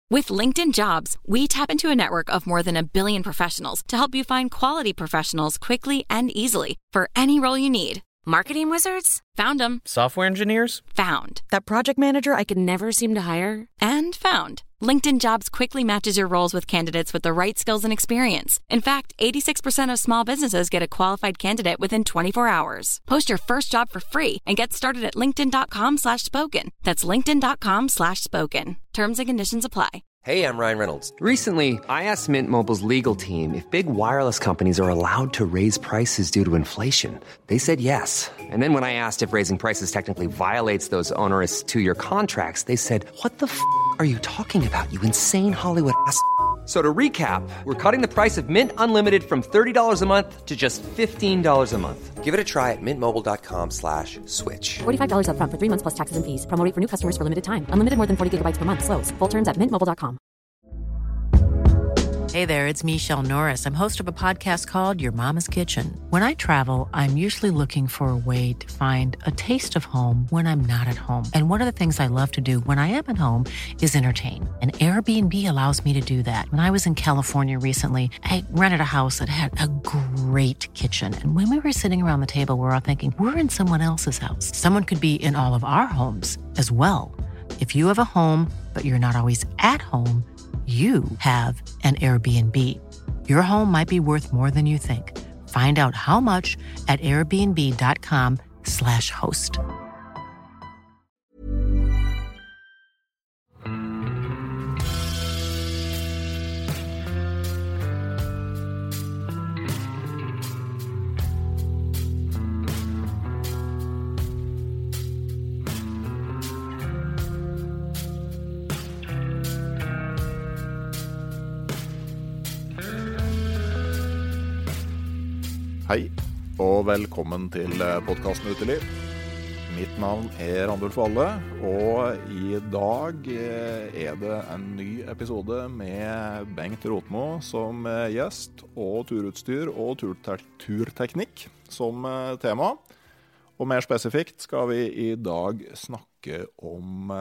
With LinkedIn Jobs, we tap into a network of more than 1 billion professionals to help you find quality professionals quickly and easily for any role you need. Marketing wizards? Found them. Software engineers? Found. That project manager I could never seem to hire? And found. LinkedIn Jobs quickly matches your roles with candidates with the right skills and experience. In fact, 86% of small businesses get a qualified candidate within 24 hours. Post your first job for free and get started at linkedin.com/spoken. That's linkedin.com/spoken. Terms and conditions apply. Hey, I'm Ryan Reynolds. Recently, I asked Mint Mobile's legal team if big wireless companies are allowed to raise prices due to inflation. They said yes. And then when I asked if raising prices technically violates those onerous two-year contracts, they said, "What the f*** are you talking about, you insane Hollywood ass?" So to recap, we're cutting the price of Mint Unlimited from $30 a month to just $15 a month. Give it a try at mintmobile.com/switch. $45 up front for 3 months plus taxes and fees. Promo rate for new customers for limited time. Unlimited more than 40 gigabytes per month. Slows full terms at mintmobile.com. Hey there, it's Michelle Norris. I'm host of a podcast called Your Mama's Kitchen. When I travel, I'm usually looking for a way to find a taste of home when I'm not at home. And one of the things I love to do when I am at home is entertain. And Airbnb allows me to do that. When I was in California recently, I rented a house that had a great kitchen. And when we were sitting around the table, we were all thinking, we're in someone else's house. Someone could be in all of our homes as well. If you have a home, but you're not always at home, you have an Airbnb. Your home might be worth more than you think. Find out how much at airbnb.com/host. Hei, og velkommen til podcasten Uteliv. Mitt navn Randulf Valle, og i dag det en ny episode med Bengt Rotmo som gjest, og turutstyr og turteknikk som tema. Og mer spesifikt skal vi i dag snakke om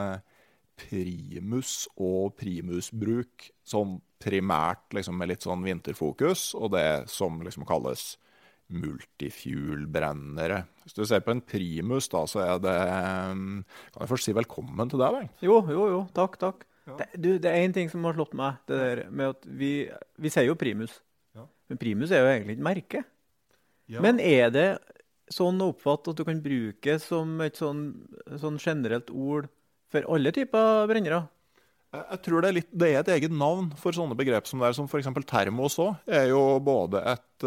primus og primusbruk, sånn primært liksom med litt sånn vinterfokus, og det som liksom kalles multifuel-brennere. Hvis du ser på en primus da, så det... Kan jeg først si velkommen til deg, Bengt? Jo, takk. Ja. Det en ting som har slått meg, det der med at vi sier jo primus. Ja. Men primus jo egentlig ikke merke. Ja. Men det sånn å oppfatte at du kan bruke som et sånn generelt ord for alle typer brennere? Jeg tror det et eget navn for sånne begrep som det som for eksempel termos også, jo både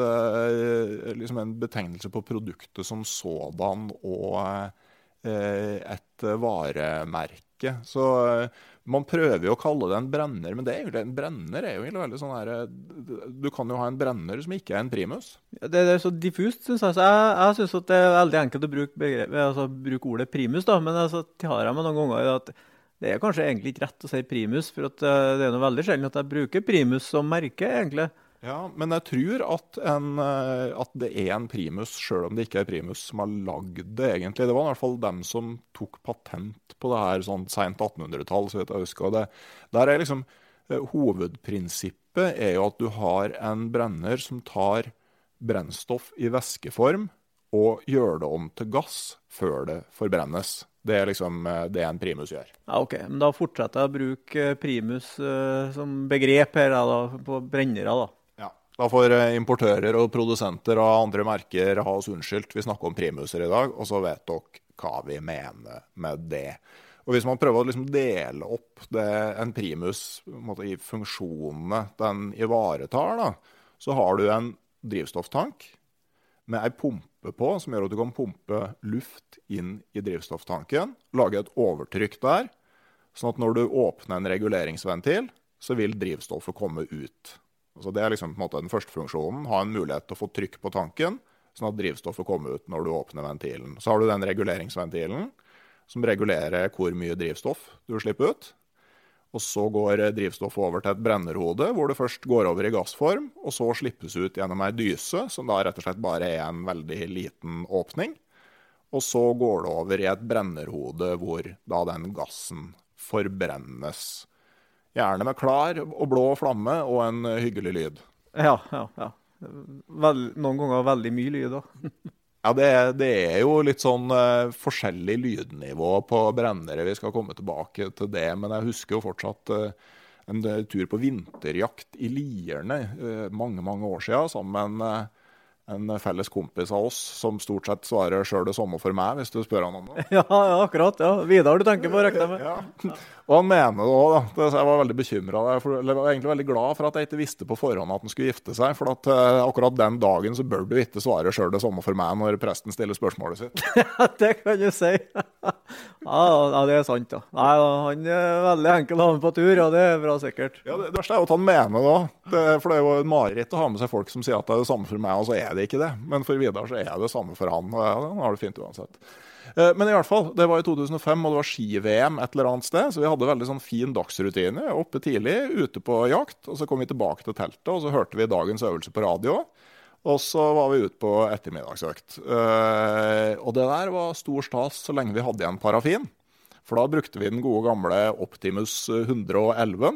liksom en betegnelse på produktet som sådan og et varemerke. Så man prøver jo å kalle det en brenner, men en brenner jo egentlig veldig sånn her, du kan jo ha en brenner som ikke en primus. Det så diffust, synes jeg. Så jeg synes at det veldig enkelt å bruke ordet primus da, men jeg har meg noen ganger at det kanskje egentlig ikke rett å si primus, for at det noe veldig sjelden at jeg bruker primus som merke, egentlig. Ja, men jeg tror at det en primus, selv om det ikke primus, som har lagd det egentlig. Det var i hvert fall dem som tok patent på det her sånn sent 1800-tall, så vidt jeg husker. Og der liksom, hovedprinsippet jo at du har en brenner som tar brennstoff i væskeform og gjør det om til gass før det forbrennes. Det liksom det en primus gjør. Ja, ok. Men da fortsetter jeg å bruke primus som begrep her da, på brennere da. Ja, da får importører og produsenter av andre merker ha oss unnskyldt. Vi snakker om primuser i dag, og så vet dere hva vi mener med det. Og hvis man prøver å liksom dele opp en primus i funksjonene den ivaretar, da, så har du en drivstofftank med en pumpe på, som gjør at du kan pumpe luft inn i drivstofftanken, lage et overtrykk der, sånn at når du åpner en reguleringsventil, så vil drivstoffet komme ut. Altså det liksom på en måte den første funksjonen, ha en mulighet til å få trykk på tanken, sånn at drivstoffet kommer ut når du åpner ventilen. Så har du den reguleringsventilen, som regulerer hvor mye drivstoff du slipper ut. Og så går drivstoffet over til et brennerhode, hvor det først går over i gassform, og så slippes ut gjennom en dyse, som da rett og slett bare en veldig liten åpning. Og så går det over i et brennerhode, hvor da den gassen forbrennes Gjerne med klar og blå flamme og en hyggelig lyd. Ja. Noen ganger veldig mye lyd da. Ja, det jo litt sånn forskjellig lydnivå på brennere. Vi skal komme tilbake til det, men jeg husker jo fortsatt en tur på vinterjakt i Lierne mange, mange år siden, sammen med en felles kompis av oss, som stort sett svarer selv det samme for meg, hvis du spør han om det. Ja, akkurat. Ja. Vidar du tenker på, rekner med. Ja. Og han mener det også, da. Jeg var veldig bekymret. Jeg var egentlig veldig glad for at jeg ikke visste på forhånd at han skulle gifte seg, for at akkurat den dagen så bør du ikke svare selv det samme for meg når presten stiller spørsmålet sitt. Ja, det kan du si. Ja, det sant da. Nei, han veldig enkel å ha med på tur, og det bra sikkert. Ja, det verste jo at han mener det, for det jo et mareritt å ha med seg folk som sier at det det samme for meg, og så det ikke det. Men for Vidar så det samme for han, og ja, han har det fint uansett. Men i hvert fall, det var i 2005, og det var ski-VM et eller annet sted, så vi hadde veldig sånn fin dagsrutine, oppe tidlig, ute på jakt, og så kom vi tilbake til teltet, og så hørte vi dagens øvelse på radio, og så var vi ute på ettermiddagsøkt. Og det der var stor stas så lenge vi hadde igjen parafin, for da brukte vi den gode gamle Optimus 111,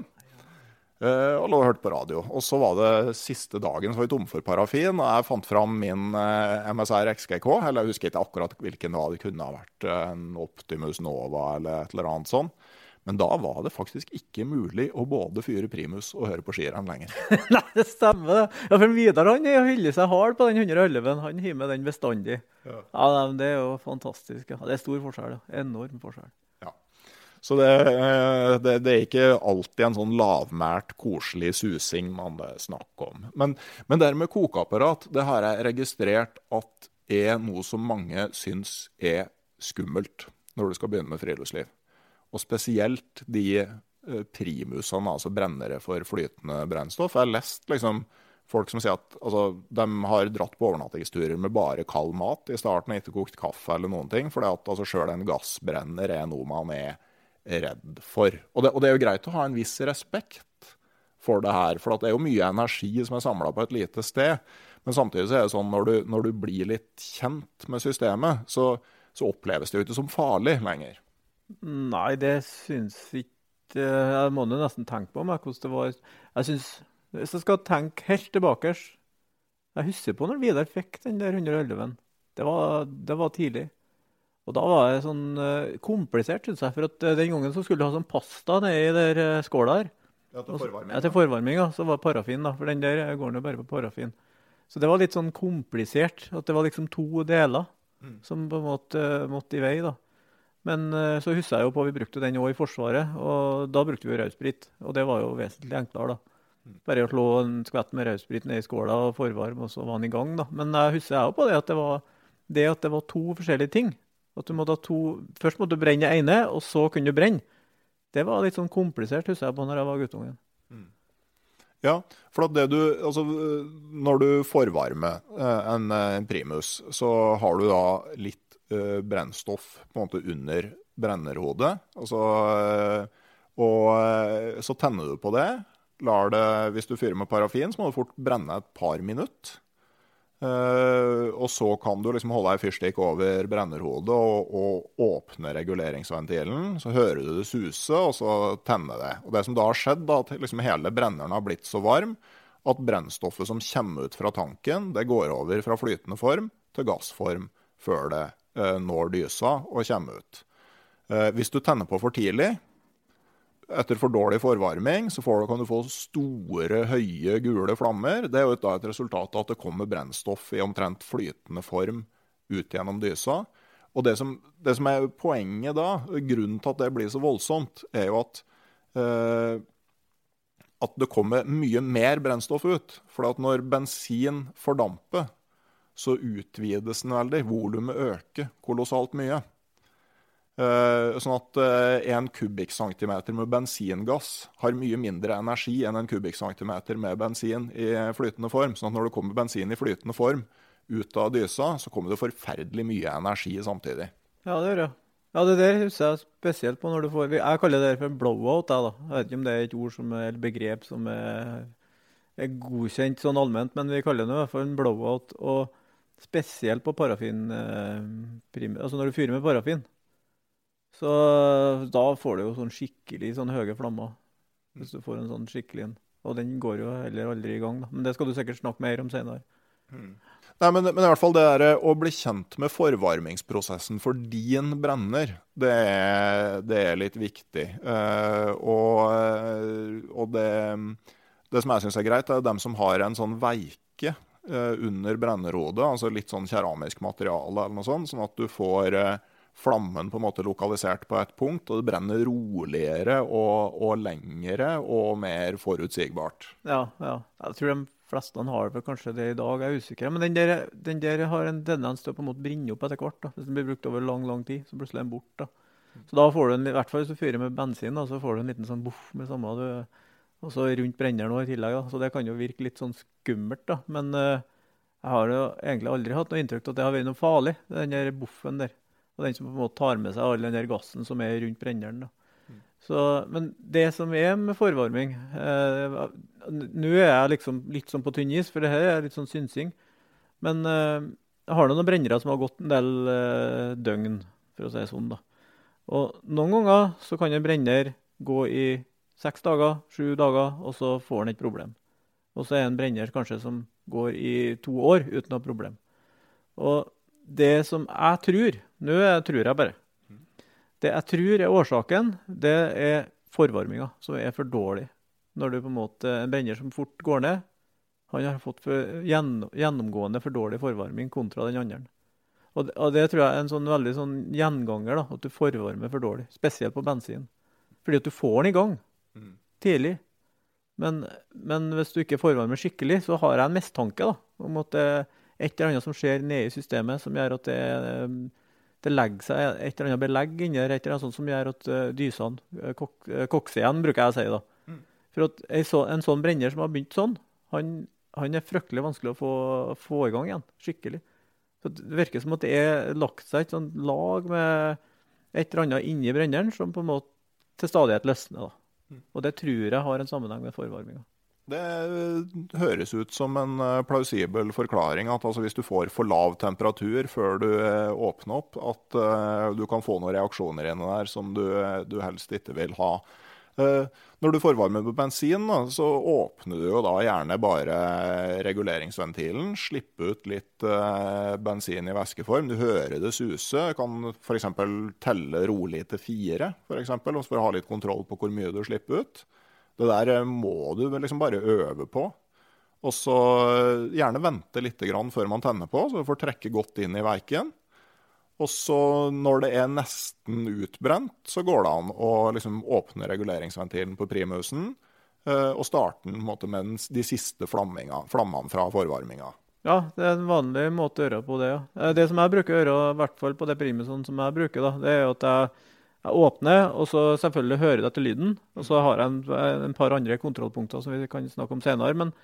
og lå og hørte på radio. Og så var det siste dagen så var vi tom for parafin, og jeg fant fram min MSR XGK, eller jeg husker ikke akkurat hvilken det kunne ha vært, en Optimus Nova eller et eller annet sånn. Men da var det faktisk ikke mulig å både fyre primus og høre på skirenn lenger. Nei, det stemmer det. Ja, for Vidar han hyller seg hard på den 111, han hiver den bestandig. Ja, det jo fantastisk. Ja. Det stor forskjell, enorm forskjell. Så det ikke alltid en sånn lavmært, koselig susing man snakker om. Men det med kokeapparat, det har jeg registrert at noe som mange syns skummelt når du skal begynne med friluftsliv. Og spesielt de primusene, altså brennere for flytende brennstoff. Jeg har lest liksom folk som sier at de har dratt på overnattingsturer med bare kald mat i starten, og ikke kokt kaffe eller noen ting, fordi at selv en gassbrenner noe man redd for. Og det jo greit å ha en viss respekt for det her, for det jo mye energi som samlet på et lite sted. Men samtidig så det sånn, når du blir litt kjent med systemet, så oppleves det jo ikke som farlig lenger. Nei, det synes ikke. Jeg må jo nesten tenke på meg hvordan det var. Jeg synes, hvis jeg skal tenke helt tilbake, jeg husker på når Vidar fikk den der 111. Det var tidlig. Og da var det sånn komplisert, synes jeg, for at den gangen så skulle du ha sånn pasta nede i der skåla her. Ja, til forvarming. Ja, til forvarming, så var parafin da, for den der går jo bare på parafin. Så det var litt sånn komplisert, at det var liksom 2 deler som på en måte måtte i vei da. Men så husker jeg jo på at vi brukte den også i Forsvaret, og da brukte vi jo rødsprit, og det var jo vesentlig enklere da. Bare å slå en skvett med rødsprit ned i skåla og forvarme, og så var den i gang da. Men jeg husker jo på det at det var 2 forskjellige ting. At du måtte ha først måtte du brenne det ene, og så kunne du brenne. Det var litt sånn komplisert, husker jeg på når jeg var guttungen. Ja, for at når du forvarmer en primus, så har du da litt brennstoff på en måte under brennerhodet. Og så tenner du på det. Hvis du fyrer med parafin, så må du fort brenne et par minutter. Og så kan du liksom holde en fyrstikk over brennerhodet og åpne reguleringsventilen, så hører du det suse, og så tenne det. Og det som da har skjedd, at liksom hele brenneren har blitt så varm, at brennstoffet som kommer ut fra tanken, det går over fra flytende form til gassform før det når dysa og kommer ut. Hvis du tenner på for tidlig, etter for dårlig forvarming, så kan du få store, høye, gule flammer. Det jo da et resultat av at det kommer brennstoff i omtrent flytende form ut gjennom dysa. Og det som poenget da, grunnen til at det blir så voldsomt, jo at det kommer mye mer brennstoff ut. For at når bensin fordamper, så utvides den veldig. Volumet øker kolossalt mye. Sånn at 1 kubikkcentimeter med bensingass har mye mindre energi enn 1 kubikkcentimeter med bensin i flytende form. Sånn at når det kommer bensin i flytende form ut av dysa, så kommer det forferdelig mye energi samtidig. Ja, det gjør det. Ja, det der husker jeg spesielt på når du får... Jeg kaller det for blowout, da. Jeg vet ikke om det et ord eller begrep som godkjent sånn allment, men vi kaller det i hvert fall en blowout, og spesielt på parafin, altså når du fyrer med parafin. Så da får du jo sånn skikkelig sånn høye flammer. hvis du får en sånn skikkelig en. Og den går jo heller aldri i gang, da. Men det skal du sikkert snakke mer om senere. Nei, men i hvert fall det der å bli kjent med forvarmingsprosessen for din brenner, det er litt viktig. Og det som jeg synes er greit, er dem som har en sånn veike under brennerhodet, altså litt sånn keramisk materiale eller noe sånt, sånn at du får flammen på en måte lokalisert på et punkt, og det brenner roligere og lengre og mer forutsigbart. Ja. Jeg tror de fleste har det kanskje det i dag, jeg er usikker. Men den der har en tendens til å på en måte brenne opp etter hvert, da. Hvis den blir brukt over lang tid, så plutselig er den bort, da. Så da får du i hvert fall hvis du fyrer med bensin, da, så får du en liten sånn buff med samme, og så rundt brenneren også i tillegg, da. Så det kan jo virke litt sånn skummelt, da. Men jeg har jo egentlig aldri hatt noe inntrykk til at det har vært noe farlig, den der buffen der. Og den som på en måte tar med seg all den der gassen som er rundt brenneren, da. Men det som er med forvarming, nå er jeg liksom litt sånn på tynn is, for det her er litt sånn synsing. Men jeg har noen brennere som har gått en del døgn, for å si sånn da. Og noen ganger så kan en brenner gå i 6 dager, 7 dager, og så får han et problem. Og så er en brenner kanskje som går i 2 år uten å ha problem. Og det som jeg tror, nå tror jeg bare, det jeg tror er årsaken, det er forvarminga som er for dårlig. Når du på en måte, en brenner som fort går ned, han har fått gjennomgående for dårlig forvarming kontra den andre. Og det tror jeg er en sånn veldig sånn gjenganger, da, at du forvarmer for dårlig, spesielt på bensin. Fordi at du får den i gang tidlig. Men hvis du ikke forvarmer skikkelig, så har jeg en mistanke da, om at det er et eller annet som skjer nede i systemet som gjør at det legger seg et eller annet belegg inni der, et eller annet sånt som gjør at dysene kokser igjen, bruker jeg å si da. For at en sånn brenner som har begynt sånn, han er fryktelig vanskelig å få i gang igjen, skikkelig. Så det virker som at det er lagt seg et sånt lag med et eller annet inni brenneren som på en måte til stadighet løsner da. Og det tror jeg har en sammenheng med forvarminga. Det høres ut som en plausibel forklaring at altså, hvis du får for lav temperatur før du åpner opp, at du kan få noen reaksjoner inne der som du helst ikke vil ha. Når du forvarmer med bensin, da, så åpner du jo da gjerne bare reguleringsventilen, slipper ut litt bensin i væskeform. Du hører det suse, kan for eksempel telle rolig til 4, for eksempel, for å ha litt kontroll på hvor mye du slipper ut. Det der må du liksom bare øve på, og så gjerne vente litt grann før man tenner på, så du får trekke godt inn i veiken. Og så når det er nesten utbrent, så går det an å liksom åpne reguleringsventilen på primusen, og starte den, på en måte, med de siste flammene fra forvarminga. Ja, det er en vanlig måte å gjøre på det, ja. Det som jeg bruker å gjøre, i hvert fall på det primusen som jeg bruker, da, det er jo at jeg åpner, og så selvfølgelig hører det til lyden, og så har jeg en par andre kontrollpunkter som vi kan snakke om senere, men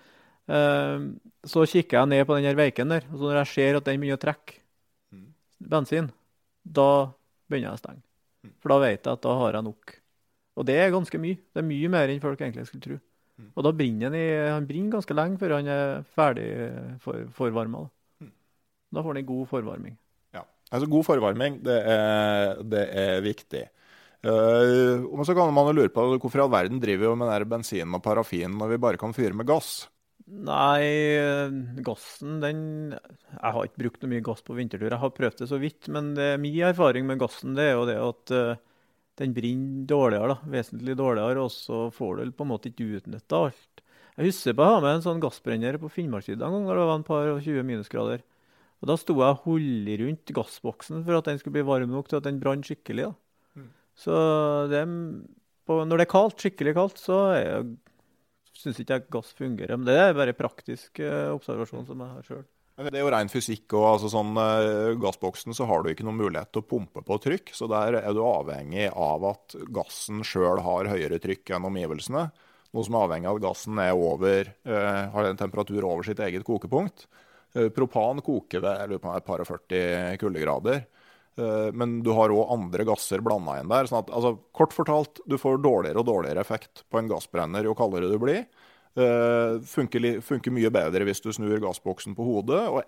så kikker jeg ned på den her veiken der, og så når jeg ser at den begynner å trekke bensin, da begynner jeg å stenge. For da vet jeg at da har jeg nok. Og det er ganske mye. Det er mye mer enn folk egentlig skulle tro. Og da brenner han brenner ganske lenge før han er ferdig forvarmet. Da får han en god forvarming. Altså god forvarming, det er viktig. Og så kan man jo lure på hvorfor i all verden driver vi med den bensinen og parafinen når vi bare kan fyre med gass? Nei, gassen, jeg har ikke brukt noe mye gass på vintertur. Jeg har prøvd det så vidt, men min erfaring med gassen det er jo det at den brenner dårligere, da, vesentlig dårligere, og så får du på en måte ikke utnyttet alt. Jeg husker på å ha med en sånn gassbrenner på Finnmarkssiden en gang når det var en par og 20 minusgrader. Og da sto jeg og holdt rundt gassboksen for at den skulle bli varm nok til at den brann skikkelig. Da. Så når det er kaldt, skikkelig kaldt, så synes ikke jeg gass fungerer. Men det er bare praktisk observasjon som jeg har selv. Det er jo ren fysikk, og altså sånn gassboksen så har du ikke noen mulighet til å pumpe på trykk, så der er du avhengig av at gassen selv har høyere trykk enn omgivelsene. Noe som er avhengig av at gassen har en temperatur over sitt eget kokepunkt. Propan koker ved et par og 40 kuldegrader, men du har også andre gasser blandet inn der. Sånn at, altså, kort fortalt, du får dårligere og dårligere effekt på en gassbrenner jo kaldere du blir. Funker mye bedre hvis du snur gassboksen på hodet, og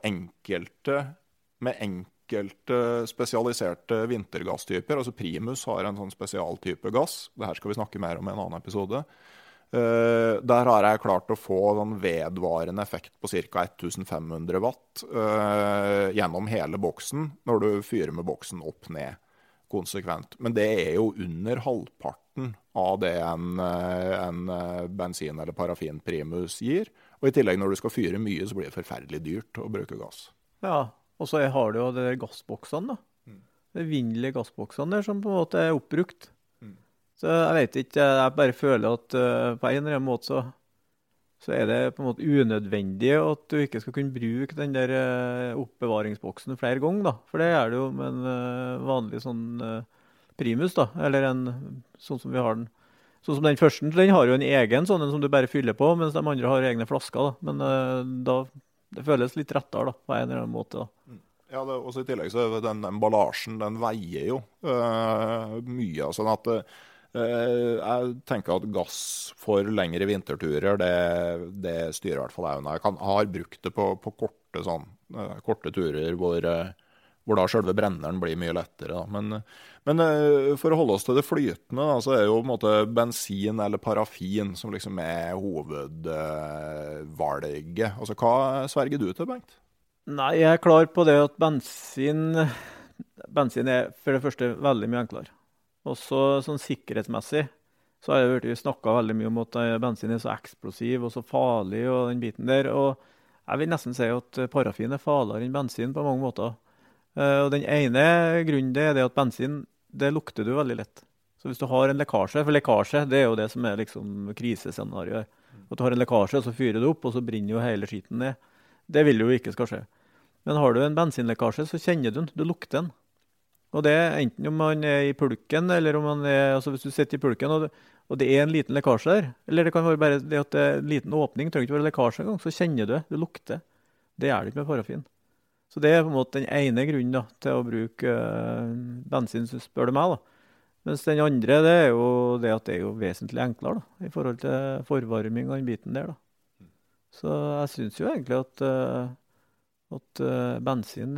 med enkelte spesialiserte vintergasstyper. Altså Primus har en sånn spesialtype gass. Det her skal vi snakke mer om i en annen episode. Der har jeg klart å få en vedvarende effekt på ca. 1500 watt gjennom hele boksen, når du fyrer med boksen opp ned konsekvent. Men det jo under halvparten av det en bensin- eller parafinprimus gir. Og i tillegg når du skal fyre mye, så blir det forferdelig dyrt å bruke gass. Ja, og så har du jo de der gassboksene da. De vindelige gassboksene der som på en måte oppbrukt. Så jeg vet ikke, jeg bare føler at på en eller annen måte så det på en måte unødvendig at du ikke skal kunne bruke den der oppbevaringsboksen flere ganger da. For det det jo med en vanlig sånn primus da, eller sånn som vi har den. Sånn som den første, den har jo en egen sånn som du bare fyller på, mens de andre har egne flasker da. Men det føles litt rettere da, på en eller annen måte da. Ja, også i tillegg så den emballasjen, den veier jo mye, sånn at jeg tenker at gass for lengre vinterturer, det styrer i hvert fall jeg. Jeg har brukt det på korte turer hvor da selve brenneren blir mye lettere. Da. Men for å holde oss til det flytende, da, så jo på en måte bensin eller parafin som liksom hovedvalget. Altså, hva sverger du til, Bengt? Nei, jeg klar på det at bensin for det første veldig mye enklere. Også sånn sikkerhetsmessig så har jeg snakket veldig mye om at bensin så eksplosiv og så farlig og den biten der. Og jeg vil nesten si at parafin farligere enn bensin på mange måter. Og den ene grunnen det at bensin, det lukter du veldig lett. Så hvis du har en lekkasje, for lekkasje det jo det som liksom krisescenarioet. At du har en lekkasje, så fyrer du opp, og så brinner jo hele skiten ned. Det vil jo ikke skal skje. Men har du en bensinlekkasje, så kjenner du den, du lukter den. Og det enten om man i pulken, eller om man altså hvis du sitter i pulken, og det en liten lekkasje der, eller det kan være bare det at det en liten åpning, trenger ikke være lekkasje en gang, så kjenner du lukter. Det det ikke med parafin. Så det på en måte den ene grunnen da, til å bruke bensin, så spør du meg da. Mens den andre, det jo det at det jo vesentlig enklere da, i forhold til forvarming og den biten der da. Så jeg synes jo egentlig at bensin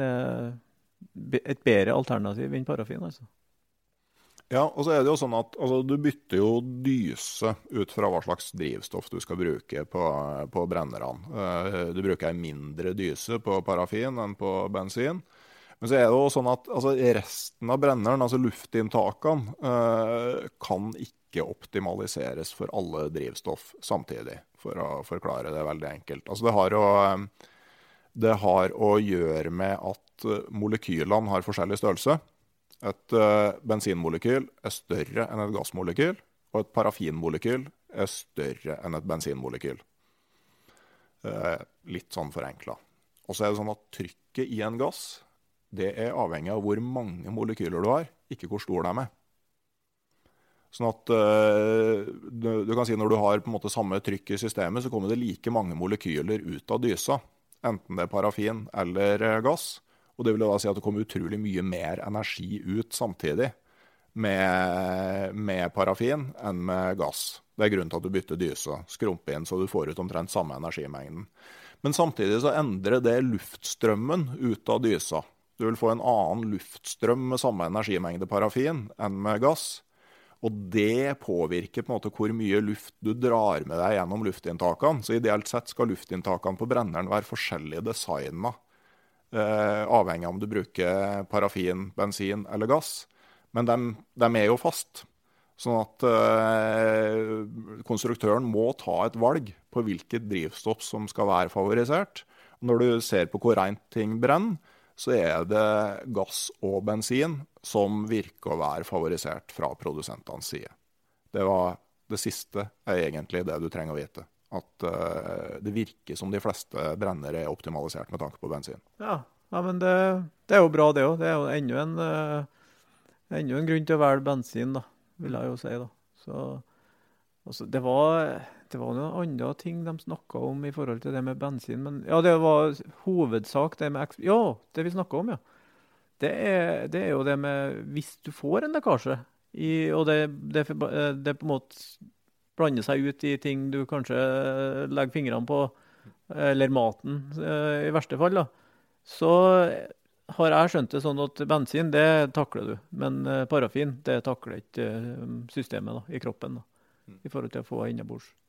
et bedre alternativ enn parafin, altså. Ja, og så det jo sånn at altså, du bytter jo dyse ut fra hva slags drivstoff du skal bruke på brennerne. Du bruker en mindre dyse på parafin enn på bensin. Men så det jo sånn at altså, resten av brenneren, altså luftinntakene, kan ikke optimaliseres for alle drivstoff samtidig, for å forklare det veldig enkelt. Altså, det har å gjøre med at molekylene har forskjellig størrelse. Et bensinmolekyl større enn et gassmolekyl, og et parafinmolekyl større enn et bensinmolekyl. Litt sånn forenklet. Og så det sånn at trykket i en gass, det avhengig av hvor mange molekyler du har, ikke hvor stor de Sånn at du kan si når du har på en måte samme trykk i systemet, så kommer det like mange molekyler ut av dysa, enten det parafin eller gass. Og det vil da si at det kommer utrolig mye mer energi ut samtidig med parafin enn med gass. Det grunnen til at du bytter dysa, skrumper inn så du får ut omtrent samme energimengden. Men samtidig så endrer det luftstrømmen ut av dysa. Du vil få en annen luftstrøm med samme energimengde parafin enn med gass. Og det påvirker på en måte hvor mye luft du drar med deg gjennom luftinntakene. Så ideelt sett skal luftinntakene på brenneren være forskjellig designet. Avhengig av om du bruker parafin, bensin eller gass. Men de jo fast. Sånn at konstruktøren må ta et valg på hvilket drivstoff som skal være favorisert. Når du ser på hvor rent ting brenner, så det gass og bensin som virker å være favorisert fra produsentenes side. Det siste egentlig det du trenger å vite. At det virker som de fleste brenner optimalisert med tanke på bensin. Ja men det jo bra det også. Det jo enda en grunn til å velge bensin, da, vil jeg jo si. Da. Så, altså, det var noen andre ting de snakket om i forhold til det med bensin. Men ja, det var hovedsak det med det vi snakket om, ja. Det jo det med hvis du får en lekkasje, og det på en måte blander seg ut i ting du kanskje legger fingrene på, eller maten i verste fall, da. Så har jeg skjønt det sånn at bensin, det takler du. Men parafin, det takler ikke systemet da, i kroppen da, i forhold til å få innebords.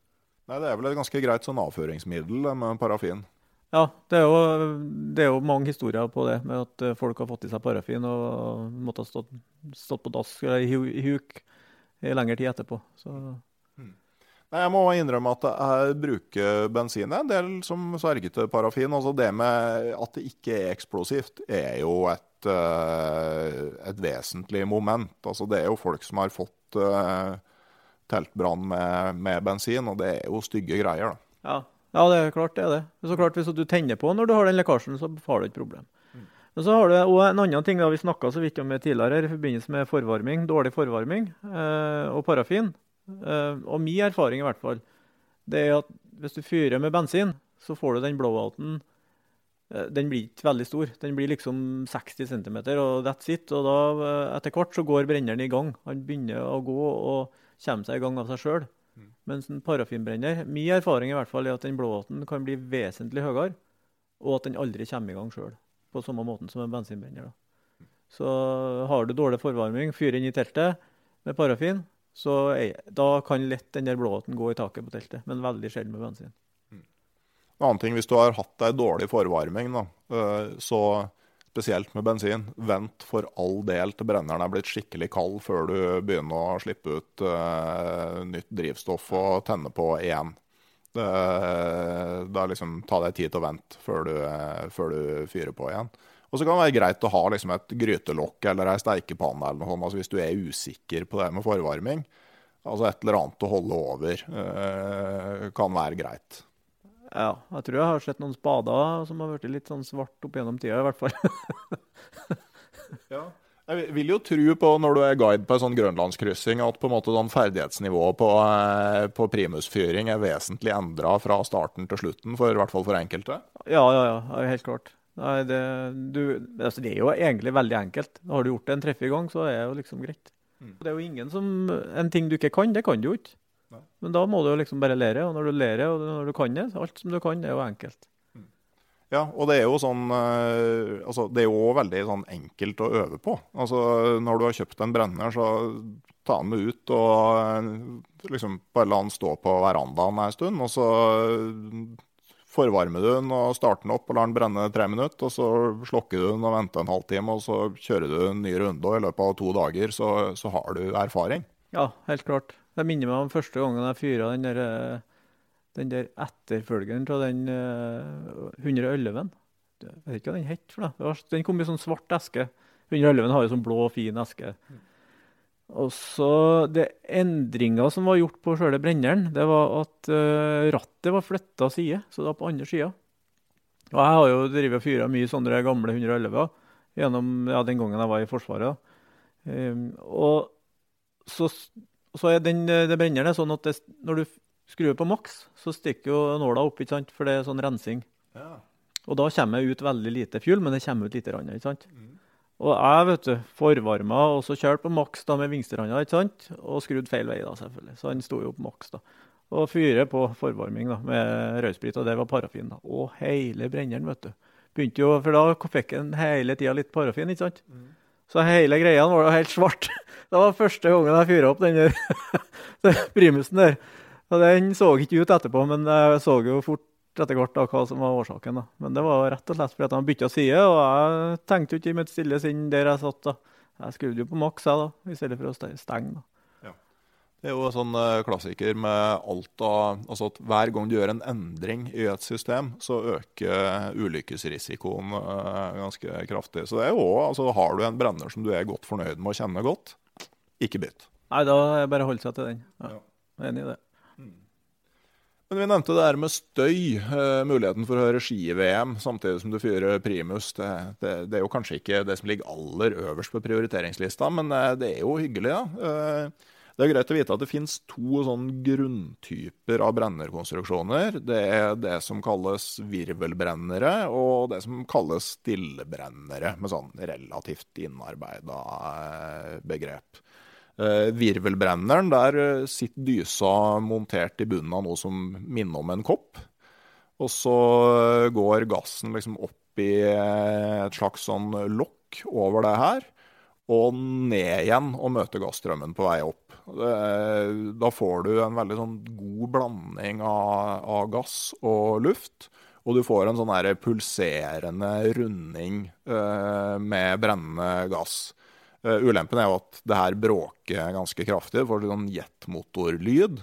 Nei, det vel et ganske greit sånn avføringsmiddel det med parafin. Ja, det er jo mange historier på det, med at folk har fått i seg parafin og måtte ha stått på dass eller i huk i lengre tid etterpå. Så. Nei, jeg må innrømme at jeg bruker bensin en del som sverger til parafin. Altså det med at det ikke er eksplosivt er jo et vesentlig moment. Altså det er jo folk som har fått teltbrann med bensin, og det er jo stygge greier da. Ja, det er klart det er det. Så klart hvis du tenner på når du har den lekkasjen, så har du et problem. Men så har du også en annen ting da vi snakket så vidt om tidligere i forbindelse med forvarming, dårlig forvarming og parafin. Og min erfaring i hvert fall, det er at hvis du fyrer med bensin, så får du den blowouten, den blir ikke veldig stor. Den blir liksom 60 cm, og that's it. Og da etter hvert så går brenneren i gang. Han begynner å gå og kommer seg i gang av seg selv. Mens en parafinbrenner, min erfaring i hvert fall er at den blowouten kan bli vesentlig høyere, og at den aldri kommer i gang selv, på samme måten som en bensinbrenner. Da. Så har du dårlig forvarming, fyrer inn i teltet med parafin, så da kan lett den der blowouten gå i taket på teltet, men veldig sjelden med bensin. En annen ting, hvis du har hatt en dårlig forvarming, da, så spesielt med bensin, vent for all del til brenneren er blitt skikkelig kald før du begynner å slippe ut nytt drivstoff og tenne på igjen. Da liksom ta deg tid til å vente før du fyrer på igjen. Og så kan det være greit å ha liksom et grytelokk eller en steikepanne eller noe sånt, altså hvis du er usikker på det med forvarming. Altså et eller annet å holde over kan være greit. Ja, jeg tror jeg har sett noen spader som har vært litt sånn svart opp gjennom tida i hvert fall. Ja. Jeg vil jo tro på når du er guide på en sånn grønlandskryssing at på en måte sånn ferdighetsnivået på primusfyring er vesentlig endret fra starten til slutten, i hvert fall for enkelte. Ja, helt klart. Nei, det er jo egentlig veldig enkelt. Har du gjort det en treffe i gang, så er det jo liksom greit. Det er jo en ting du ikke kan, det kan du jo ikke. Men da må du jo liksom bare lære, og når du lærer, og når du kan det, alt som du kan, er jo enkelt. Ja, og det er jo sånn, altså det er jo veldig sånn enkelt å øve på. Altså når du har kjøpt en brenner, så ta den med ut og liksom bare la den stå på verandaen en stund, og så forvarmer du den og starter den opp og lar den brenne 3 minutter, og så slokker du den og venter en halvtime, og så kjører du en ny runde, og i løpet av 2 dager så har du erfaring. Ja, helt klart. Det minner meg om første gangen jeg fyret den der etterfølgeren til den 111. Jeg vet ikke hva den het for det. Den kom i sånn svart eske. 111 har jo sånn blå, fin eske. Og så det endringer som var gjort på selve brenneren, det var at rattet var flyttet side, så det var på andre siden. Og jeg har jo drivet og fyret mye sånne gamle 111 gjennom den gangen jeg var i Forsvaret. Og så er det brenneren sånn at når du skrur på maks, så stikker jo nåla opp, ikke sant? For det er sånn rensing. Ja. Og da kommer jeg ut veldig lite fuel, men det kommer ut litt rann, ikke sant? Og jeg, forvarmet, og så kjørt på maks da med vingsterhanda, ikke sant? Og skrudd feil vei da, selvfølgelig. Så han stod jo på maks da. Og fyret på forvarming da, med røysprit, og det var parafin da. Og hele brenneren, vet du. Begynte jo, for da fikk han hele tiden litt parafin, ikke sant? Så hele greia var jo helt svart. Det var første gangen jeg fyret opp den der primusen der. Og den så ikke ut etterpå, men jeg så jo fort etter hvert da, hva som var årsaken. Da. Men det var rett og slett fordi han byttet side, og jeg tenkte jo ikke i mitt stille sinn der jeg satt. Da. Jeg skrudde jo på maks da, i stedet for å stenge. Da. Ja. Det er jo en sånn klassiker med alt av, altså at hver gang du gjør en endring i et system, så øker ulykkesrisikoen ganske kraftig. Så det er jo også, altså har du en brenner som du er godt fornøyd med og kjenner godt, ikke bytt. Nei, da er det bare å holde seg til den. Ja. Jeg er enig i det. Men vi nevnte det her med støy, muligheten for å høre ski-VM samtidig som du fyrer primus. Det er jo kanskje ikke det som ligger aller øverst på prioriteringslista, men det er jo hyggelig. Ja. Det er greit å vite at det finnes 2 sånn grunntyper av brennerkonstruksjoner. Det er det som kalles virvelbrennere, og det som kalles stillebrennere, med sånn relativt innarbeidet begrep. Virvelbrenneren, der sitter dysa montert i bunnen av noe som minner om en kopp. Og så går gassen liksom opp i et slags sånn lokk over det her. og ned igjen og møte gassstrømmen på vei opp. Da får du en veldig sånn god blanding av gass og luft, og du får en sånn her pulserende runding med brennende gass. Ulempen er jo at det her bråker ganske kraftig, det får sånn jetmotorlyd.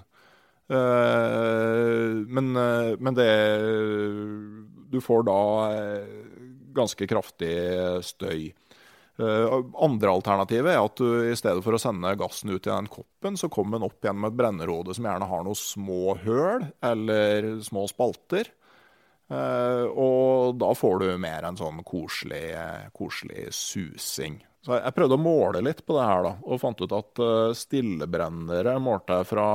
Men du får da ganske kraftig støy. Andre alternativet er at du i stedet for å sende gassen ut i den koppen, så kommer den opp igjen med et brennerode som gjerne har noen små høl eller små spalter. Og da får du mer en sånn koselig susing. Så jeg prøvde å måle litt på det her da, og fant ut at stillebrennere målte fra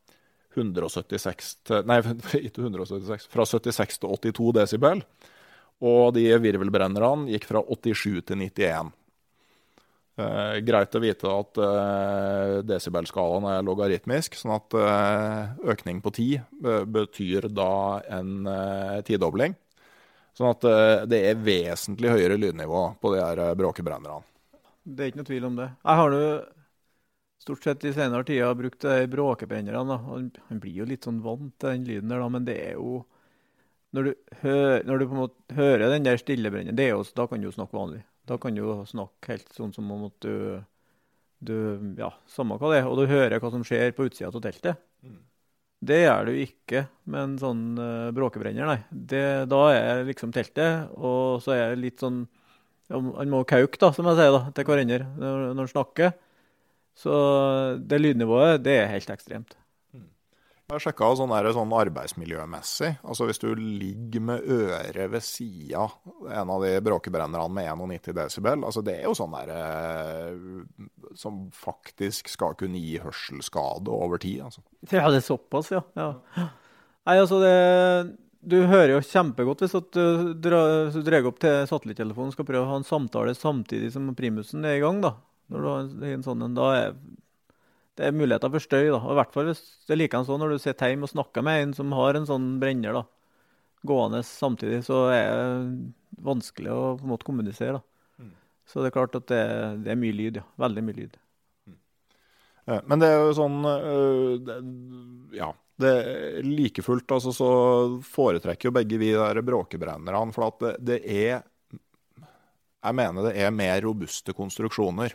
176 til, nei, ikke 176, fra 76 til 82 decibel, og de virvelbrennerne gikk fra 87 til 91. Greit å vite at decibelskalaen er logaritmisk, sånn at økning på 10 betyr da en tidobling. Sånn at det er vesentlig høyere lydnivå på de her bråkebrennerne. Det er ikke noe tvil om det. Jeg har jo stort sett i senere tida brukt de bråkebrennerne. Han blir jo litt sånn vant til den lyden der, da, men det er jo når du på en måte hører den der stillebrenneren, da kan du jo snakke vanlig. Da kan du jo snakke helt sånn som om at du ja, samme hva det er, og du hører hva som skjer på utsida av teltet. Det gjør du ikke med en sånn bråkebrenner, nei. Da er liksom teltet, og så er det litt sånn, han må kauke da, som jeg sier da, til hverandre når han snakker. Så det lydnivået, det er helt ekstremt. Jeg har sjekket sånn arbeidsmiljømessig. Altså hvis du ligger med øret ved siden en av de bråkebrennerne med 91 decibel, altså det er jo sånn der som faktisk skal kunne gi hørselsskade over tid. Altså. Ja, det er såpass, ja. Nei, altså du hører jo kjempegodt hvis at du drar opp til satellittelefonen og skal prøve å ha en samtale samtidig som primusen er i gang da. Når du har en sånn, da det er muligheter for støy da, og i hvert fall hvis det er like en sånn når du sitter hjemme og snakker med en som har en sånn brenner da, gående samtidig, så er det vanskelig å på en måte kommunisere da. Så det er klart at det er mye lyd, ja, veldig mye lyd. Men det er jo sånn, ja, det er like fullt, altså så foretrekker jo begge vi der bråkebrennerne, for at jeg mener det er mer robuste konstruksjoner.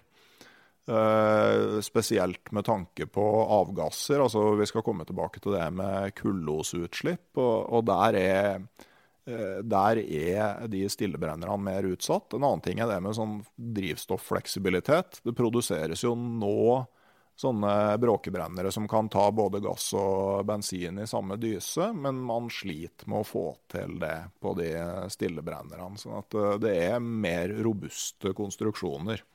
Spesielt med tanke på avgasser, altså vi skal komme tilbake til det med kullosutslipp, og der er de stillebrennerne mer utsatt. En annen ting er det med sånn drivstofffleksibilitet. Det produseres jo nå sånne bråkebrennere som kan ta både gass og bensin i samme dyse, men man sliter med å få til det på de stillebrennerne, sånn at det er mer robuste konstruksjoner.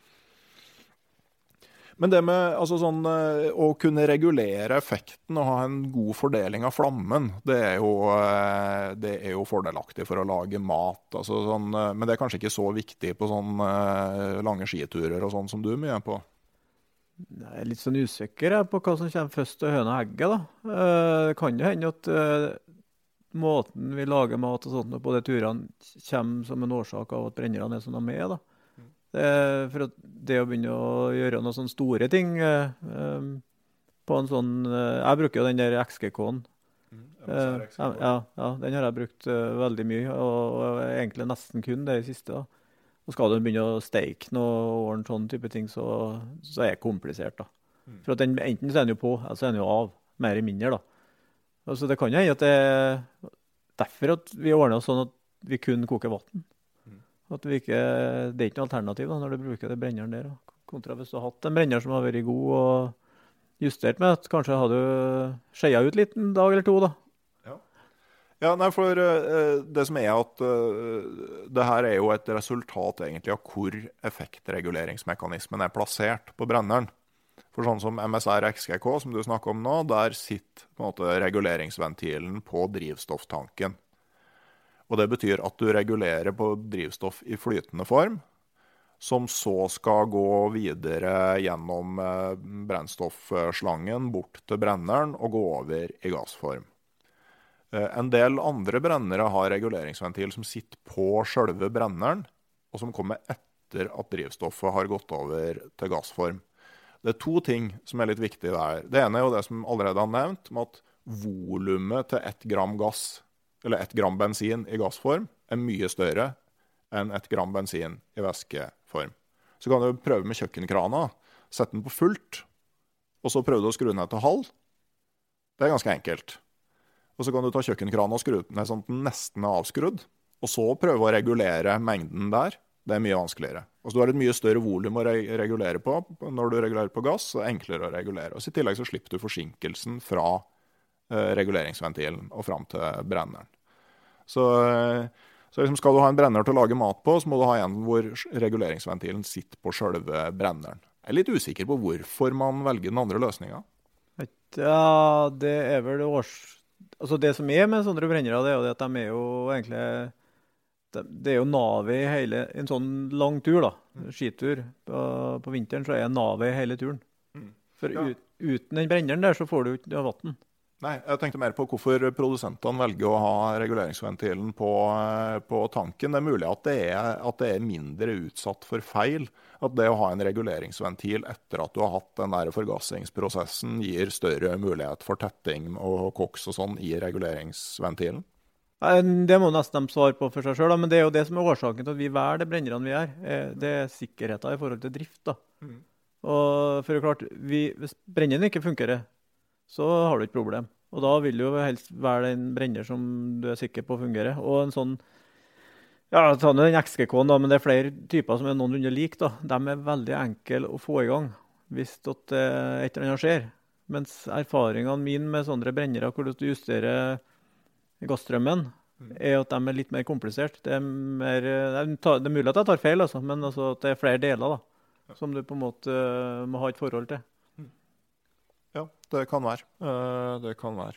Men det med altså sånn, å kunne regulere effekten og ha en god fordeling av flammen, det er jo fordelaktig for å lage mat. Altså sånn, men det er kanskje ikke så viktig på sånn lange skiturer og sånn som du mye er på? Jeg er litt sånn usikker på hva som kommer først til høna og egget da. Det kan jo hende at måten vi lager mat og sånt på de turene kommer som en årsak av at brennerne er som de er da. For at det å begynne å gjøre noen sånne store ting på en sånn, jeg bruker jo den der XGK-en. Ja, den har jeg brukt veldig mye, og egentlig nesten kun det i siste da. Og skal du begynne å steke noe og en sånn type ting, så er det komplisert da. For at enten så er den jo på, eller så er den jo av, mer eller mindre da. Altså det kan jo hende at det er derfor at vi ordner oss sånn at vi kun koker vatten. At det er ikke noe alternativ da, når du bruker det brenneren der. Kontra hvis du har hatt en brenner som har vært god og justert med, at kanskje har du skjeiet ut litt en dag eller to da. Ja, nei, for det som er at det her er jo et resultat egentlig av hvor effektreguleringsmekanismen er plassert på brenneren. For sånn som MSR XGK, som du snakker om nå, der sitter på en måte reguleringsventilen på drivstofftanken. Og det betyr at du regulerer på drivstoff i flytende form, som så skal gå videre gjennom brennstoffslangen bort til brenneren og gå over i gassform. En del andre brennere har reguleringsventil som sitter på selve brenneren, og som kommer etter at drivstoffet har gått over til gassform. Det 2 ting som litt viktig der. Det ene jo det som allerede har nevnt, om at volumet til 1 gram gass, eller 1 gram bensin i gassform, mye større enn 1 gram bensin i væskeform. Så kan du prøve med kjøkkenkrana, sette den på fullt, og så prøve å skru ned til halv. Det ganske enkelt. Og så kan du ta kjøkkenkrana og skru ned sånn at den nesten avskrudd, og så prøve å regulere mengden der. Det mye vanskeligere. Og så du har et mye større volum å regulere på. Når du regulerer på gass, så enklere å regulere. Og så i tillegg så slipper du forsinkelsen fra reguleringsventilen og frem til brenneren. Så liksom skal du ha en brenner til å lage mat på, så må du ha en hvor reguleringsventilen sitter på selve brenneren. Jeg litt usikker på hvorfor man velger den andre løsningen. Ja, det vel altså det som med sånne brennere, det jo det at de jo egentlig... Det jo navet i hele en sånn lang tur, da. Skitur. På vinteren så navet i hele turen. For uten den brenneren der så får du ikke vatten. Nei, jeg tenkte mer på hvorfor produsentene velger å ha reguleringsventilen på tanken. Det mulig at det mindre utsatt for feil. At det å ha en reguleringsventil etter at du har hatt den der forgassingsprosessen gir større mulighet for tetting og koks og sånn i reguleringsventilen. Det må nesten de svare på for seg selv, men det jo det som årsaken til at vi velger de brennerne vi det sikkerheten i forhold til drift. Da. Og for klart, hvis brenneren ikke fungerer, så har du et problem. Og da vil du jo helst være en brenner som du sikker på fungerer. Og en sånn, ja, ta nå den XGK-en da, men det flere typer som noenlunde lik da. De veldig enkle å få i gang, hvis et eller annet skjer. Mens erfaringene mine med sånne brennere, hvor du justerer gassstrømmen, at de litt mer komplisert. Det er mulig at jeg tar feil, altså, men altså at det flere deler da, som du på en måte må ha et forhold til. Ja, det kan være. Det kan være.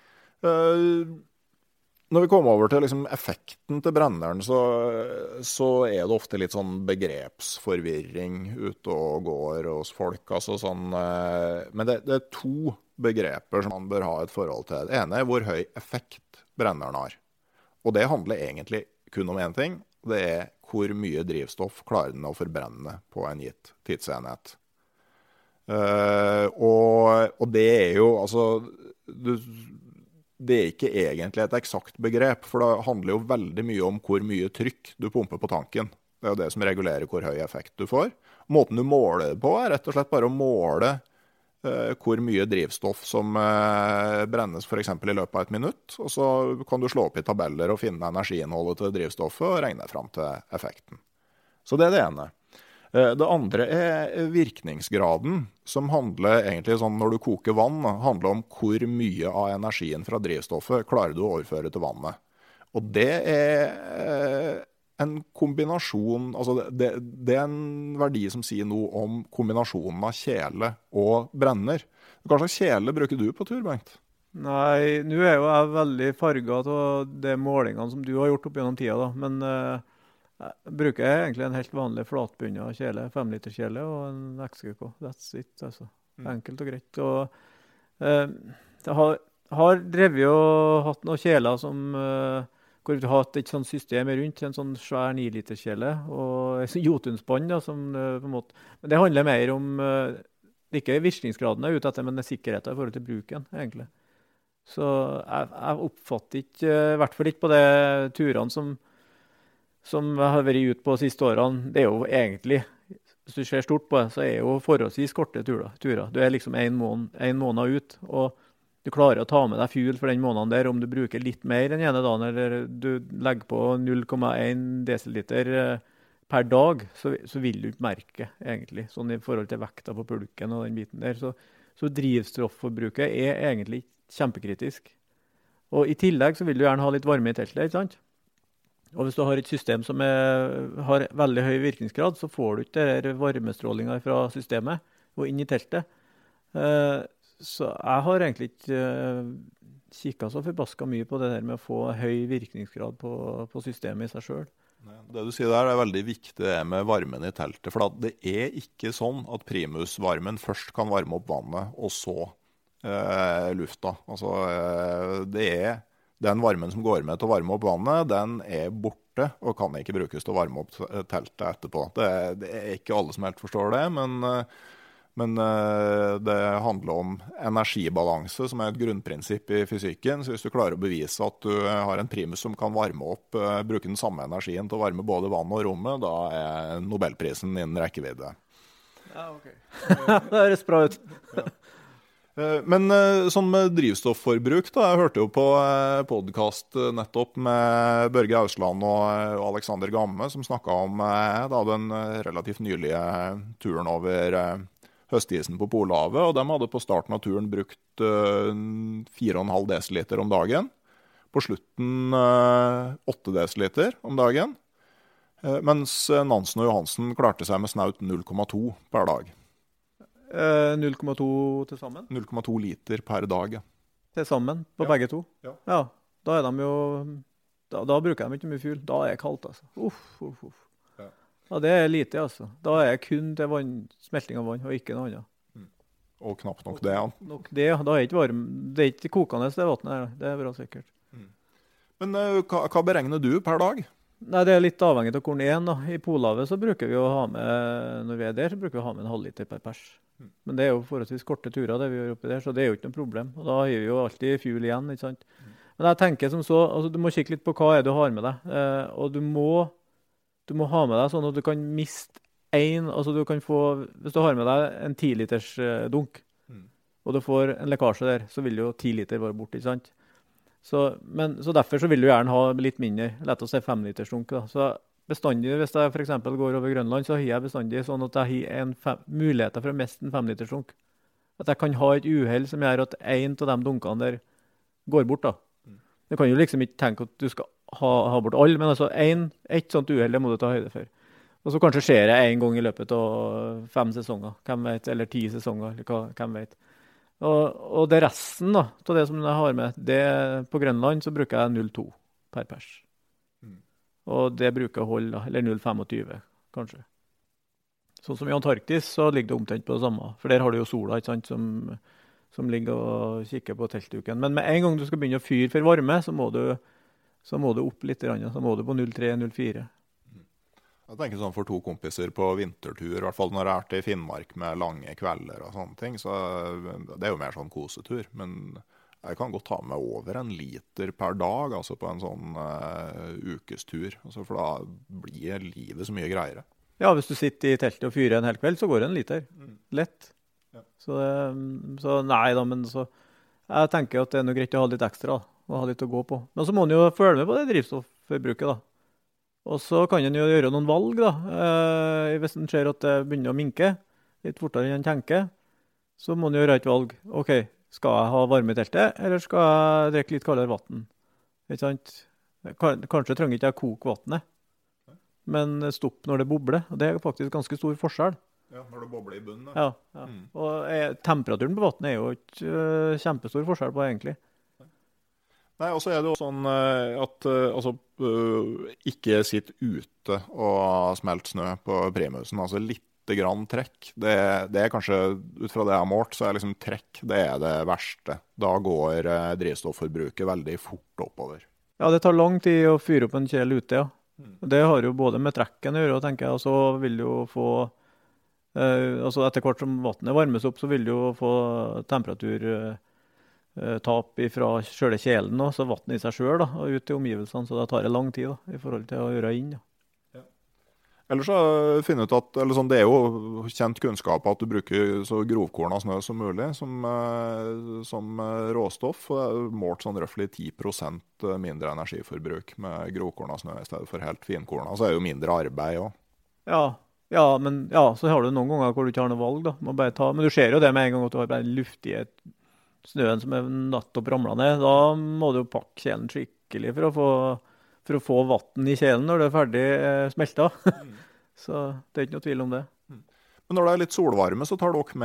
Når vi kommer over til liksom effekten til brenneren, så det ofte litt sånn begrepsforvirring ute og går hos folk. Altså sånn, men det 2 begreper som man bør ha et forhold til. Det ene hvor høy effekt brenneren har. Og det handler egentlig kun om en ting. Det hvor mye drivstoff klarer den å forbrenne på en gitt tidsenhet. Og det jo, altså, det ikke egentlig et eksakt begrep, for det handler jo veldig mye om hvor mye trykk du pumper på tanken. Det jo det som regulerer hvor høy effekt du får. Måten du måler det på rett og slett bare å måle hvor mye drivstoff som brennes for eksempel i løpet av 1 minutt, og så kan du slå opp i tabeller og finne energiinnholdet til drivstoffet og regne frem til effekten. Så det det ene. Det andre virkningsgraden, som handler egentlig sånn når du koker vann, handler om hvor mye av energien fra drivstoffet klarer du å overføre til vannet. Og det en kombinasjon, altså det en verdi som sier noe om kombinasjonen av kjele og brenner. Hva slags kjele bruker du på tur, Bengt? Nei, nå jo jeg veldig farget av de målingene som du har gjort opp gjennom tida, da. Men jeg bruker egentlig en helt vanlig flatbundet kjele, 5-liter kjele og en XGK. That's it, altså. Enkelt og greit. Og jeg har drevet og hatt noen kjeler som hvor vi har hatt et sånt system rundt, en sånn svær 9-liter kjele, og en jotunspann da, som på en måte... Men det handler mer om, det ikke virkningsgraden ute etter, men det sikkerheten i forhold til bruken, egentlig. Så jeg oppfatter ikke, i hvert fall ikke på de turene som jeg har vært ute på de siste årene. Det jo egentlig, hvis du ser stort på det, så jo forholdsvis korte turer. Du liksom en måned ut, og du klarer å ta med deg fuel for den måneden der, om du bruker litt mer enn ene dagen, eller du legger på 0,1 desiliter per dag, så vil du ikke merke, egentlig, sånn i forhold til vekta på pulken og den biten der. Så drivstoffforbruket egentlig kjempekritisk. Og i tillegg så vil du gjerne ha litt varme i teltet, ikke sant? Og hvis du har et system som har veldig høy virkningsgrad, så får du ikke varmestrålinger fra systemet og inn i teltet. Så jeg har egentlig ikke kikket så forbasket mye på det der med å få høy virkningsgrad på systemet i seg selv. Det du sier der veldig viktig det med varmen i teltet, for det ikke sånn at primusvarmen først kan varme opp vannet, og så lufta. Altså, den varmen som går med til å varme opp vannet, den borte borte, og kan ikke brukes til å varme opp teltet etterpå. Det ikke alle som helt forstår det, men det handler om energibalanse, som et grunnprinsipp i fysikken. Så hvis du klarer å bevise at du har en primus som kan varme opp, bruke den samme energien til å varme både vann og rommet, da Nobelprisen innen rekkevidde. Ja, ok. Det høres bra ut. Ja. Men sånn med drivstoffforbruk da, jeg hørte jo på podcast nettopp med Børge Ausland og Alexander Gamme, som snakket om da, den relativt nylige turen over høstisen på Polhavet, og de hadde på starten av turen brukt 4,5 desiliter om dagen, på slutten 8 desiliter om dagen, mens Nansen og Johansen klarte seg med snaut 0,2 per dag. 0,2 til sammen? 0,2 liter per dag, ja. Til sammen, på begge to? Ja. Da de jo... Da bruker de ikke mye fuel. Da det kaldt, altså. Uff. Ja, det lite, altså. Da det kun til smelting av vann, og ikke noe annet. Og knapt nok det, ja. Nok det, ja. Da det ikke varm. Det ikke kokende, det vannet her. Det bra sikkert. Men hva beregner du per dag? Nei, det litt avhengig av hvor den da. I Polhavet så bruker vi å ha med, når vi der, så bruker vi å ha med 0,5 liter per pers. Men det jo forholdsvis korte turer det vi gjør oppi der, så det jo ikke noe problem. Og da har vi jo alltid fuel igjen, ikke sant? Men jeg tenker som så, altså du må kikke litt på hva du har med deg. Og du må ha med deg sånn at du kan miste altså du kan få, hvis du har med deg en 10 liters dunk, og du får en lekkasje der, så vil jo 10 liter være borte, ikke sant? Så derfor så vil du gjerne ha litt mindre, lett å si 5 liters dunk da. Så bestandig, hvis jeg for eksempel går over Grønland, så har jeg bestandig sånn at jeg har muligheter for å miste en 5 liters dunk. At jeg kan ha et uheld som gjør at en av de dunkene der går bort da. Du kan jo liksom ikke tenke at du skal ha bort alle, men altså et sånt uheld må du ta høyde for. Og så kanskje skjer det en gang i løpet av 5 sesonger, hvem vet, eller 10 sesonger, eller hvem vet. Og det resten da, av det som jeg har med, det på Grønland så bruker jeg 0,2 per pers. Og det bruker å holde, eller 0,25 kanskje. Sånn som i Antarktis så ligger det omtrent på det samme, for der har du jo sola, ikke sant, som ligger og kikker på teltduken. Men med en gang du skal begynne å fyre for varme, så må du opp litt, så må du på 0,3-0,4. Jeg tenker sånn for 2 kompiser på vintertur, i hvert fall når jeg til Finnmark med lange kvelder og sånne ting, så det jo mer sånn kosetur, men jeg kan godt ta med over 1 liter per dag, altså på en sånn ukestur, altså for da blir livet så mye greiere. Ja, hvis du sitter i teltet og fyrer en hel kveld, så går det 1 liter. Lett. Ja. Så nei da, men så jeg tenker at det noe greit å ha litt ekstra, og ha litt å gå på. Men så må man jo følge med på det drivstoffbruket da. Og så kan man jo gjøre noen valg da. Hvis man ser at det begynner å minke, litt fortere enn man tenker, så må man gjøre et valg. Ok, skal jeg ha varme i teltet, eller skal jeg drikke litt kaldere vatten? Ikke sant? Kanskje trenger ikke jeg koke vannet, men stopp når det bobler. Og det faktisk ganske stor forskjell. Ja, når det bobler i bunnen. Ja. Og temperaturen på vannet jo ikke kjempestor forskjell på egentlig. Nei, og så det jo sånn at ikke sitt ute og smelt snø på primusen, altså litt grann trekk. Det kanskje, ut fra det jeg har målt, så liksom trekk, det det verste. Da går drivstoffforbruket veldig fort oppover. Ja, det tar lang tid å fyre opp en kjel ute, ja. Det har jo både med trekken å gjøre, tenker jeg, og så vil du jo få, altså etter hvert som vannet varmes opp, så vil du jo få temperatur tap fra selve kjelen, så vannet i seg selv da, og ut til omgivelsene, så det tar lang tid da, i forhold til å gjøre inn. Ja. Ellers så finner ut at, eller sånn, det jo kjent kunnskap at du bruker så grovkorn av snø som mulig som råstoff, og det målt sånn røftlig 10% mindre energiforbruk med grovkorn av snø i stedet for helt finkorn, så det jo mindre arbeid også. Ja, men så har du noen ganger hvor du ikke har noe valg da, må bare ta, men du ser jo det med en gang at du har bare luftige snøen som nettopp ramlet ned, da må du jo pakke kjelen skikkelig for å få vatten i kjelen når det ferdig smeltet. Så det ikke noe tvil om det. Men når det litt solvarme, så tar dere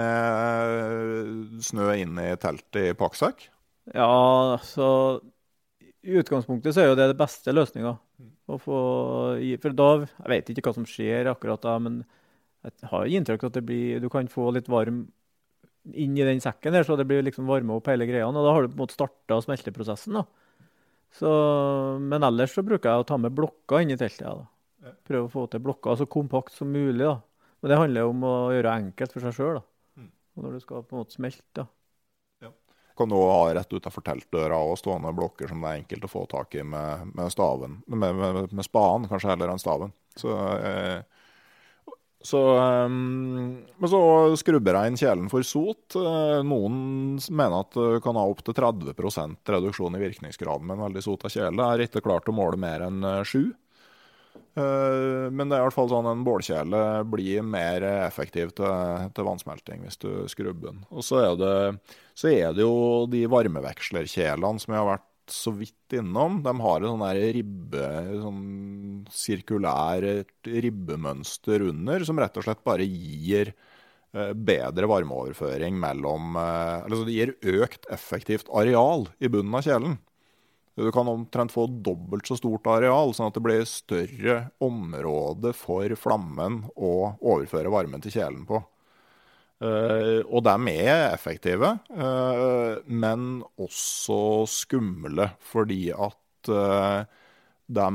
med snø inn i teltet i pakksekk? Ja, så i utgangspunktet så jo det beste løsningen. For da, jeg vet ikke hva som skjer akkurat da, men jeg har inntrykk at du kan få litt varm inn i den sekken der, så det blir liksom varme opp hele greia, og da har du på en måte startet smelteprosessen da. Men ellers så bruker jeg å ta med blokker inn i teltet. Ja, da. Prøve å få til blokker så kompakt som mulig. Da. Men det handler jo om å gjøre enkelt for seg selv. Da. Og når du skal på en måte smelte. Da. Kan du ha rett utenfor teltdøra og stående blokker som det er enkelt å få tak i med staven, med spaden, kanskje heller enn staven. Men så skrubber jeg inn kjelen for sot. Noen mener at det kan ha opp til 30% reduksjon i virkningsgraden med en veldig sota kjele. Jeg har ikke klart å måle mer enn 7. Men det er i hvert fall sånn en bålkjele blir mer effektiv til vannsmelting hvis du skrubber den. Og så er det jo de varmevekslerkjelene som jeg har vært så vidt innom. De har en sånn sirkulær ribbemønster under, som rett og slett bare gir bedre varmeoverføring altså det gir økt effektivt areal i bunnen av kjelen. Du kan omtrent få dobbelt så stort areal, sånn at det blir større område for flammen å overføre varmen til kjelen på. Og de er effektive, men også skumle, fordi at de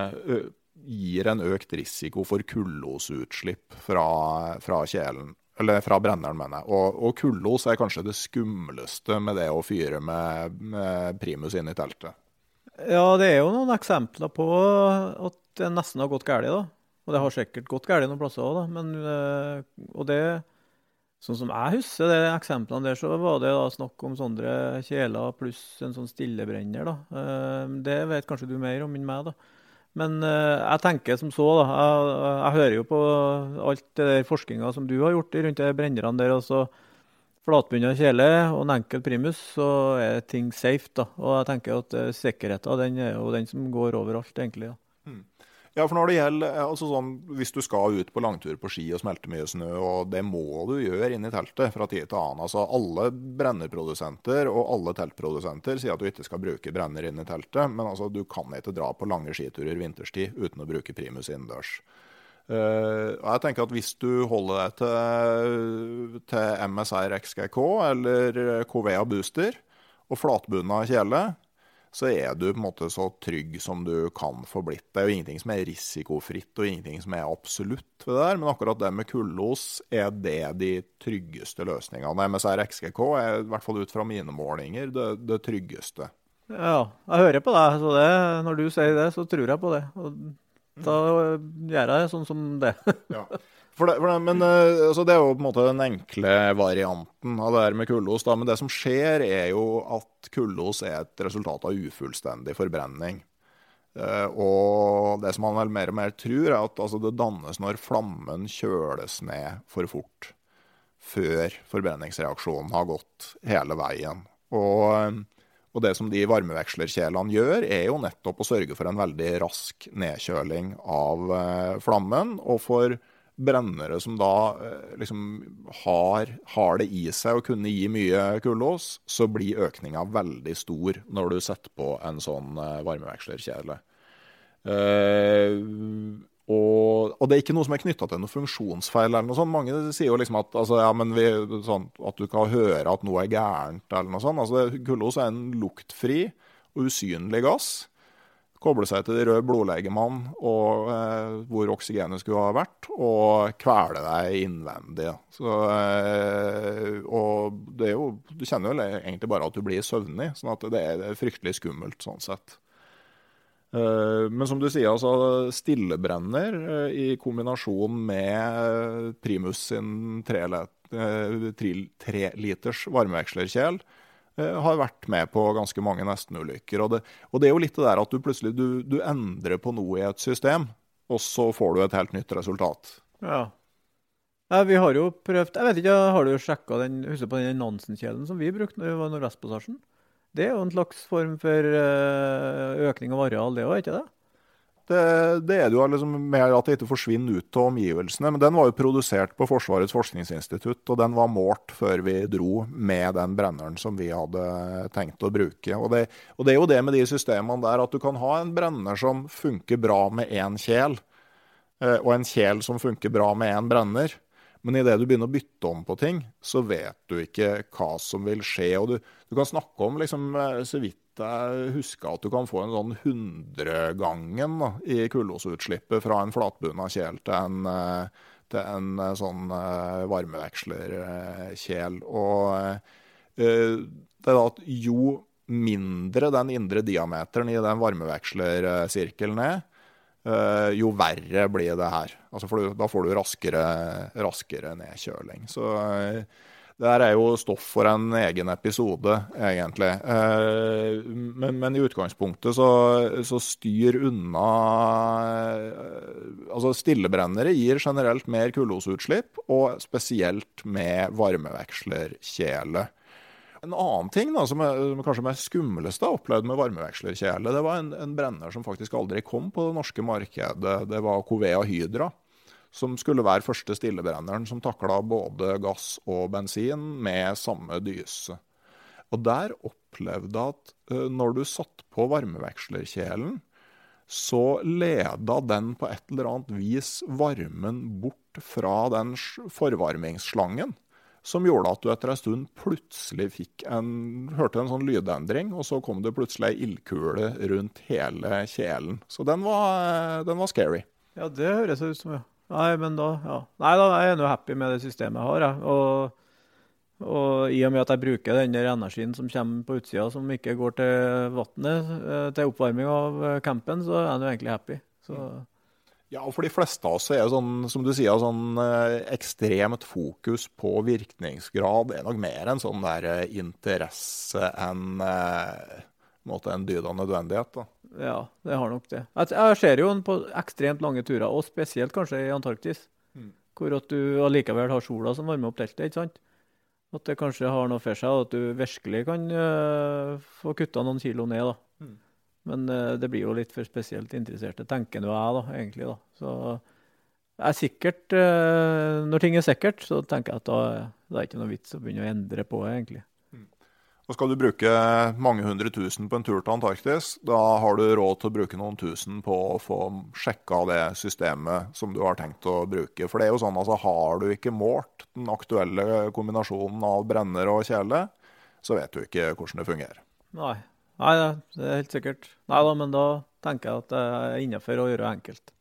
gir en økt risiko for kullosutslipp fra kjelen, eller fra brenneren, mener jeg. Og kullos er kanskje det skumleste med det å fyre med primus inn i teltet. Ja, det er jo noen eksempler på at det nesten har gått galt, da. Og det har sikkert gått galt noen plasser også, da. Men, og det... Sånn som jeg husker det eksemplene der, så var det da snakk om sånne kjeler pluss en sånn stillebrenner. Da. Det vet kanskje du mer om enn meg. Da. Men jeg tenker som så, da. Jeg hører jo på alt det der forskningen som du har gjort rundt de brennerne der. Altså flatbundet kjele og en enkel primus, så er ting safe. Da. Og jeg tenker at sikkerheten den er jo den som går overalt, egentlig. Da. Ja, for når det gjelder, altså sånn, hvis du skal ut på langtur på ski og smelte mye snø, og det må du gjøre inn i teltet fra tid til annen. Altså alle brennerprodusenter og alle teltprodusenter sier at du ikke skal bruke brenner inn i teltet, men altså du kan ikke dra på lange skiturer vinterstid uten å bruke primus innendørs. Og jeg tenker at hvis du holder deg til MSR XGK eller Covea Booster og flatbundet kjele, så er du på en måte så trygg som du kan få blitt. Det er jo ingenting som er risikofritt, og ingenting som er absolutt ved det der, men akkurat det med kullos er det de tryggeste løsningene. MSR XGK er i hvert fall ut fra mine målinger det tryggeste. Ja, jeg hører på deg, så når du sier det, så tror jeg på det. Og da gjør jeg sånn som det. Ja. Men altså, det er jo på en måte den enkle varianten av det her med kullos. Da. Men det som skjer er jo at kullos er et resultat av ufullstendig forbrenning. Og det som man vel mer og mer tror er at altså, det dannes når flammen kjøles ned for fort. Før forbrenningsreaksjonen har gått hele veien. Og det som de varmevekslerkjelene gjør, er jo nettopp å sørge for en veldig rask nedkjøling av flammen, og for brennere som da liksom har det i seg å kunne gi mye kullos, så blir økningen veldig stor når du setter på en sånn varmevekslerkjele. Og det er ikke noe som er knyttet til noe funksjonsfeil eller noe sånt. Mange sier jo liksom at, altså, ja, men sånn, at du kan høre at noe er gærent eller noe sånt. Altså, kullos er en luktfri og usynlig gass. Koble seg til de røde blodlegemene hvor oksygenet skulle ha vært, og kvele deg innvendig. Så, og det er jo, du kjenner jo egentlig bare at du blir søvnig, sånn at det er fryktelig skummelt sånn sett. Men som du sier, altså stillebrenner i kombinasjon med Primus sin 3 liters varmevekslerkjel har vært med på ganske mange nestenulykker. Og det er jo litt det der at du plutselig du endrer på noe i et system, og så får du et helt nytt resultat. Ja. Vi har jo prøvd, jeg vet ikke, har du sjekket husker på den Nansen-kjelen som vi brukte når vi var i Nordvestpassasjen? Det er jo en slags form for økning av areal, det også, ikke det? Det er det jo liksom med at det ikke forsvinner ut av omgivelsene, men den var jo produsert på Forsvarets forskningsinstitutt, og den var målt før vi dro med den brenneren som vi hadde tenkt å bruke. Og det er jo det med de systemene der, at du kan ha en brenner som funker bra med en kjel, og en kjel som funker bra med en brenner. Men i det du begynner å bytte om på ting, så vet du ikke hva som vil skje. Og du kan snakke om liksom, så vidt jeg husker at du kan få en sånn 100-gangen da, i kulloseutslippet fra en flatbunna kjel til en sånn varmevekslerkjel. Og det da at jo mindre den indre diameteren i den varmevekslersirkelen jo verre blir det her. Altså da får du raskere nedkjøling. Så det her jo stoff for en egen episode, egentlig. Men i utgangspunktet så styr unna. Altså stillebrennere gir generelt mer kulloseutslipp, og spesielt med varmevekslerkjele. En annen ting da, som kanskje mest skumleste jeg opplevde med varmevekslerkjele, det var en brenner som faktisk aldri kom på det norske markedet. Det var Covea Hydra, som skulle være første stillebrenneren som taklet både gass og bensin med samme dyse. Og der opplevde jeg at når du satt på varmevekslerkjelen, så leda den på et eller annet vis varmen bort fra den forvarmingsslangen, som gjorde at du etter en stund plutselig hørte en sånn lydendring, og så kom det plutselig en ildkule rundt hele kjelen. Så den var scary. Ja, det høres ut som, ja. Nei, men da, ja. Nei, da er jeg nå happy med det systemet jeg har, ja. Og i og med at jeg bruker den der energien som kommer på utsida, som ikke går til vattnet, til oppvarming av campen, så er jeg nå egentlig happy. Så... Ja, og for de fleste av oss er jo sånn, som du sier, sånn ekstremt fokus på virkningsgrad. Det nok mer en sånn der interesse enn en dyd av nødvendighet, da. Ja, det har nok det. Jeg ser jo på ekstremt lange turer, og spesielt kanskje i Antarktis, hvor at du allikevel har sola som varmer opp teltet, ikke sant? At det kanskje har noe for seg, at du virkelig kan få kuttet noen kilo ned, da. Men det blir jo litt for spesielt interesserte, tenker jeg da, egentlig da. Så jeg sikkert, når ting er sikkert, så tenker jeg at da er ikke noe vits å begynne å endre på det, egentlig. Og skal du bruke mange 100 000 på en tur til Antarktis, da har du råd til å bruke noen tusen på å få sjekket det systemet som du har tenkt å bruke. For det er jo sånn, altså har du ikke målt den aktuelle kombinasjonen av brenner og kjele, så vet du ikke hvordan det fungerer. Nei, det er helt sikkert. Nei da, men da tenker jeg at det er innenfor å gjøre det enkelt.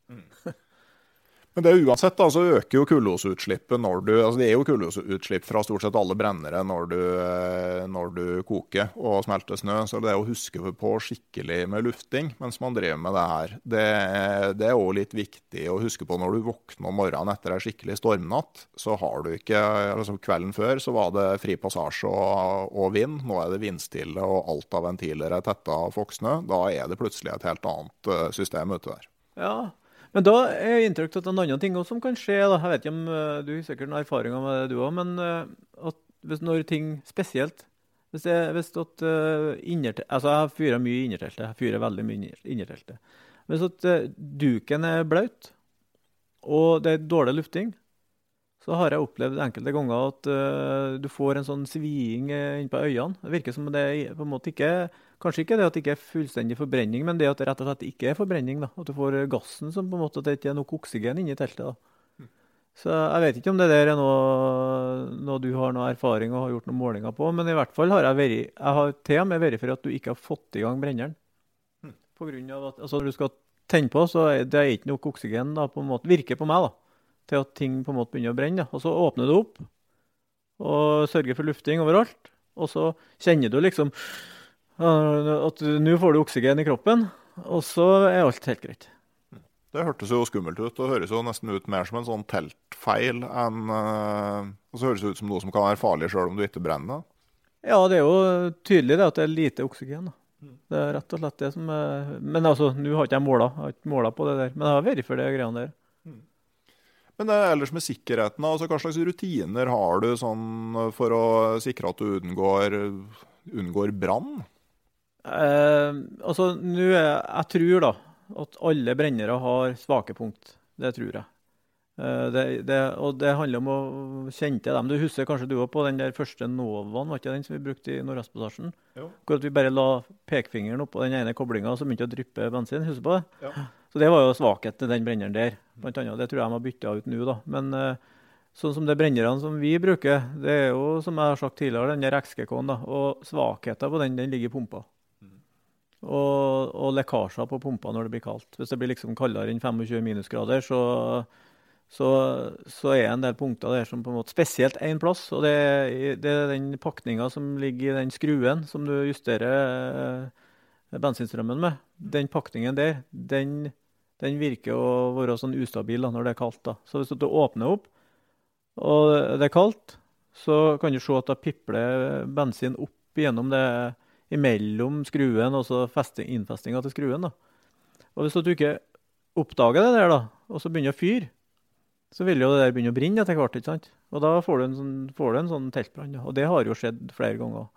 Men det uansett da, så øker jo kulloseutslippet altså det er jo kulloseutslipp fra stort sett alle brennere når du koker og smelter snø, så det å huske på skikkelig med lufting mens man driver med det her, det er også litt viktig å huske på når du våkner om morgenen etter en skikkelig stormnatt, så har du ikke, altså kvelden før så var det fri passasje og vind, nå er det vindstille og alt av ventiler tetta av foksnø, da er det plutselig et helt annet system ute der. Ja, men da er jeg inntrykk at en annen ting også som kan skje, da. Jeg vet ikke om du har sikkert noen erfaringer med det du også, men at når ting spesielt, altså jeg har fyret mye i innerteltet, jeg fyrer veldig mye i innerteltet. Hvis at duken er bløt, og det er dårlig lufting, så har jeg opplevd enkelte ganger at du får en sånn sviing inn på øynene. Det virker som det på en måte ikke, kanskje ikke det at det ikke er fullstendig forbrenning, men det at det rett og slett ikke er forbrenning, da. At du får gassen som på en måte, at det ikke er noe oksygen inne i teltet, da. Så jeg vet ikke om det der er noe du har noe erfaring og har gjort noen målinger på, men i hvert fall har jeg har til og med vært for at du ikke har fått i gang brenneren. På grunn av at, altså når du skal tenne på, så det er ikke nok oksygen da, på en måte, virker på meg da, til at ting på en måte begynner å brenne. Da. Og så åpner du opp, og sørger for lufting overalt, og så kjenner du liksom at nå får du oksygen i kroppen, og så er alt helt greit. Det hørtes jo skummelt ut, og høres jo nesten ut mer som en sånn teltfeil og så høres det ut som noe som kan være farlig selv om du ikke brenner. Ja, det er jo tydelig det at det er lite oksygen. Da. Det er rett og slett det som er... Men altså, nå har ikke jeg målet på det der, men jeg har vært for det greiene der. Men det er ellers med sikkerheten, altså hva slags rutiner har du sånn for å sikre at du unngår brann? Altså, jeg tror da at alle brennere har svake punkt. Det tror jeg. Og det handler om å kjenne til dem. Du husker kanskje du var på den der første Novaen, var ikke den som vi brukte i Nordøstpassasjen? Jo. Hvor vi bare la pekfingeren opp på den ene koblingen, og så begynte å dryppe bensin. Husker du på det? Ja. Så det var jo svakhet til den brenneren der. Blant annet, det tror jeg de har byttet ut nå da. Men sånn som det brennerne som vi bruker, det er jo, som jeg har sagt tidligere, den der XGK-en da. Og svakheten på den ligger i pumpa. og lekkasjer på pumpa når det blir kaldt. Hvis det blir liksom kaldere enn 25 minusgrader, så er en del punkter der som på en måte, spesielt en plass, og det er den pakningen som ligger i den skruen som du justerer bensinstrømmen med. Den pakningen der, den virker å være sånn ustabil da, når det er kaldt. Da. Så hvis du åpner opp, og det er kaldt, så kan du se at da pipler bensin opp gjennom det imellom skruen og så innfestinga til skruen. Da. Og hvis du ikke oppdager det der, da, og så begynner å fyre, så vil jo det der begynne å brenne etter hvert, ikke sant? Og da får du en sånn teltbrann. Da. Og det har jo skjedd flere ganger.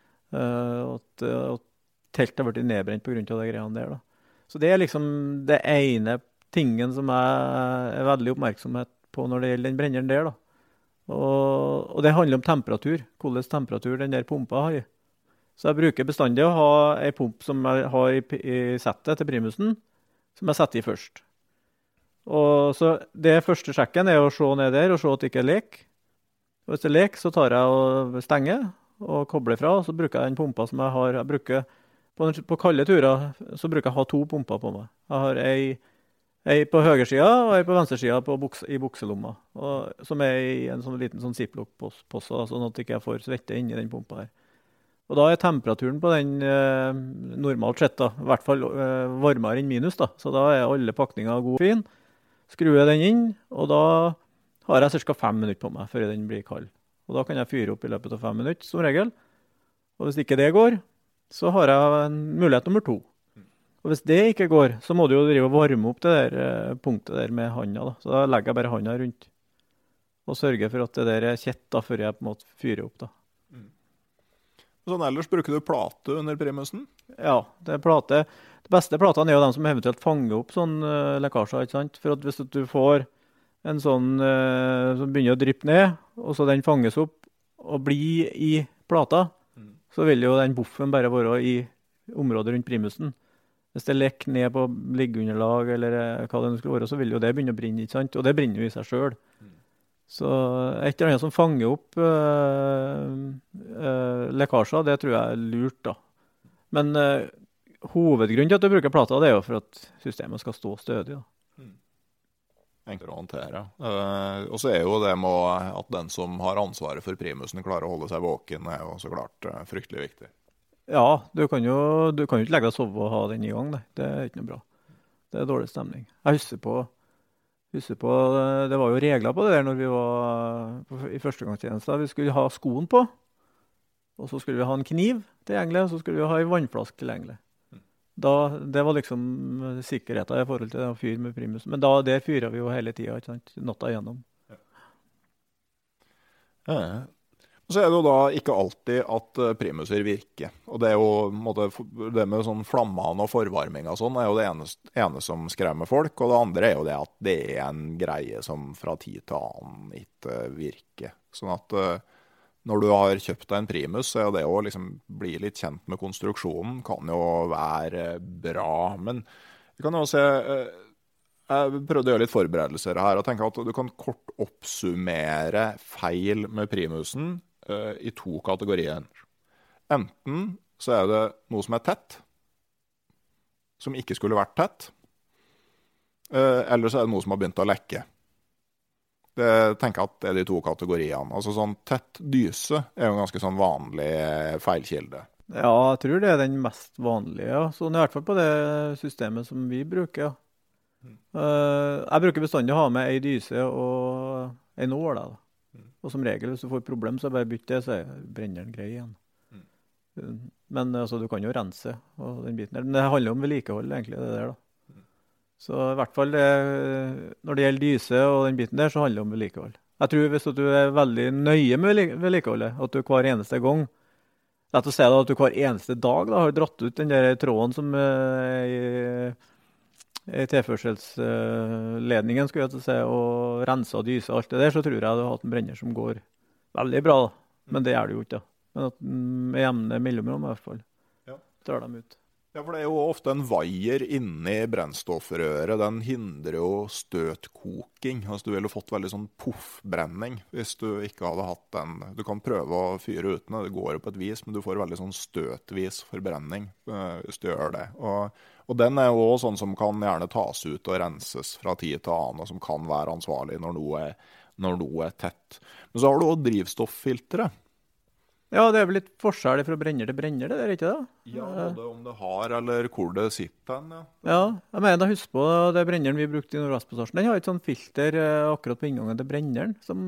At telt har vært nedbrent på grunn av de greiene der. Da. Så det er liksom det ene tingen som jeg er veldig oppmerksomhet på når det gjelder den brenneren der. Da. Og det handler om temperatur, hvordan temperatur den der pumpa har i. Så jeg bruker bestandig å ha en pump som jeg har i settet til primusen, som jeg setter i først. Og så det første sjekken er å se ned der og se at det ikke er lek. Og hvis det er lek, så tar jeg og stenger og kobler fra, og så bruker jeg den pumpa som jeg har. Jeg bruker, på kalde turer så bruker jeg å ha 2 pumper på meg. Jeg har ei på høyre sida og ei på venstre sida i bukselomma, som er i en sånn liten sånn ziplock-posse, sånn at jeg ikke får svette inni den pumpa her. Og da er temperaturen på den normalt sett, da, i hvert fall varmere enn minus, da. Så da er alle pakninger god og fin. Skrur den inn, og da har jeg ca. 5 minutter på meg før den blir kald. Og da kan jeg fyre opp i løpet av 5 minutter, som regel. Og hvis ikke det går, så har jeg en mulighet nummer 2. Og hvis det ikke går, så må du jo drive og varme opp det der punktet der med handa. Da. Så da legger jeg bare handa rundt og sørger for at det der er kjett da, før jeg på en måte fyrer opp. Da. Sånn ellers bruker du plate under primusen? Ja, det er plate. De beste platene er jo de som eventuelt fanger opp sånn lekkasjer, ikke sant? For at hvis du får en sånn som begynner å dryppe ned, og så den fanges opp og blir i plata, så vil jo den buffen bare være i området rundt primusen. Hvis det lekker ned på liggeunderlag eller hva det skulle være, så vil jo det begynne å brenne, ikke sant? Og det brenner jo i seg selv. Så et eller annet som fanger opp lekkasjer, det tror jeg er lurt da. Men hovedgrunnen til at du bruker plata, det er jo for at systemet skal stå stødig. Da. Enklere å håndtere. Og så er jo det med at den som har ansvaret for primusen klarer å holde seg våken, er jo så klart fryktelig viktig. Ja, du kan jo ikke legge deg og sove og ha den i gang. Nei. Det er ikke noe bra. Det er dårlig stemning. Jeg husker på, det var jo regler på det der når vi var i førstegangstjeneste. Vi skulle ha skoen på, og så skulle vi ha en kniv tilgjengelig, og så skulle vi ha en vannflask tilgjengelig. Det var liksom sikkerheten i forhold til å fyre med primus. Men der fyrer vi jo hele tiden, ikke sant? Natta igjennom. Ja. Og så er det jo da ikke alltid at primuser virker. Og det er jo det med sånn flammene og forvarming og sånn er jo det ene som skremmer folk. Og det andre er jo det at det er en greie som fra tid til annen ikke virker. Sånn at når du har kjøpt deg en primus, så er det å liksom bli litt kjent med konstruksjonen kan jo være bra. Men vi kan jo se, jeg prøvde å gjøre litt forberedelser her og tenke at du kan kort oppsummere feil med primusen i 2 kategorier. Enten så er det noe som er tett, som ikke skulle vært tett, eller så er det noe som har begynt å lekke. Det tenker jeg at det er de 2 kategoriene. Altså sånn tett dyse er jo en ganske sånn vanlig feilkilde. Ja, jeg tror det er den mest vanlige, ja. Sånn i hvert fall på det systemet som vi bruker. Jeg bruker bestandig å ha med en dyse og en nål, da. Og som regel, hvis du får problem, så bare bytt det, så brenner den grei igjen. Men altså, du kan jo rense og den biten der. Men det handler om vedlikehold, egentlig, det der, da. Så i hvert fall, når det gjelder dyse og den biten der, så handler det om vedlikehold. Jeg tror hvis du er veldig nøye med vedlikeholdet, at du hver eneste gang, rett og slett at du hver eneste dag da, har dratt ut den der tråden som i tilførselsledningen, skulle jeg si, og rense og dyse og alt det der, så tror jeg du har hatt en brenner som går veldig bra, da. Men det er det jo ikke, da. Men at med jevne mellomrom i hvert fall, drar dem ut. Ja, for det jo ofte en vaier inni brennstoffrøret. Den hindrer jo støtkoking. Altså, du ville fått veldig sånn puffbrenning hvis du ikke hadde hatt den. Du kan prøve å fyre uten, det går jo på et vis, men du får veldig sånn støtvis forbrenning hvis du gjør det. Og den jo også sånn som kan gjerne tas ut og renses fra tid til annen, og som kan være ansvarlig når noe tett. Men så har du også drivstofffilteret. Ja, det vel litt forskjell fra brenner til brenner, det der, ikke det? Ja, både om det har, eller hvor det sitter den, ja. Ja, jeg mener, husk på det brenneren vi brukte i Nordvestpassasjen. Den har et sånt filter akkurat på inngangen til brenneren, som,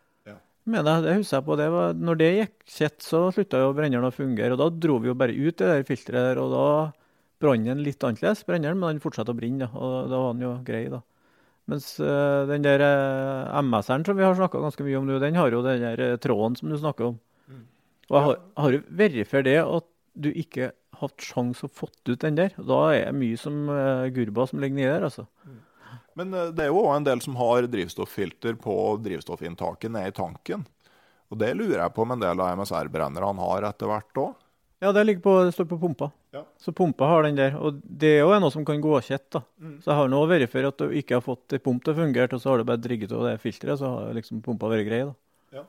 det husker jeg på, når det gikk kjett, så sluttet jo brenneren å fungere, og da dro vi jo bare ut det der filteret der, og da brann den litt annerledes, brenneren, men den fortsatte å brenne, og da var den jo grei, da. Mens den der MS-eren som vi har snakket ganske mye om nå, den har jo den der tråden som du snakker om. Og jeg har jo verifiert det at du ikke har hatt sjans å fått ut den der. Da det mye som gurba som ligger nede der, altså. Men det jo også en del som har drivstofffilter på drivstoffinntaket ned i tanken. Og det lurer jeg på om en del av MSR-brennere han har etter hvert også. Ja, det står på pumpa. Ja. Så pumpa har den der, og det jo noe som kan gå kjett da. Så jeg har nå verifiert at du ikke har fått pump til å fungere, og så har du bare drigget av det filteret, så har liksom pumpa vært grei da.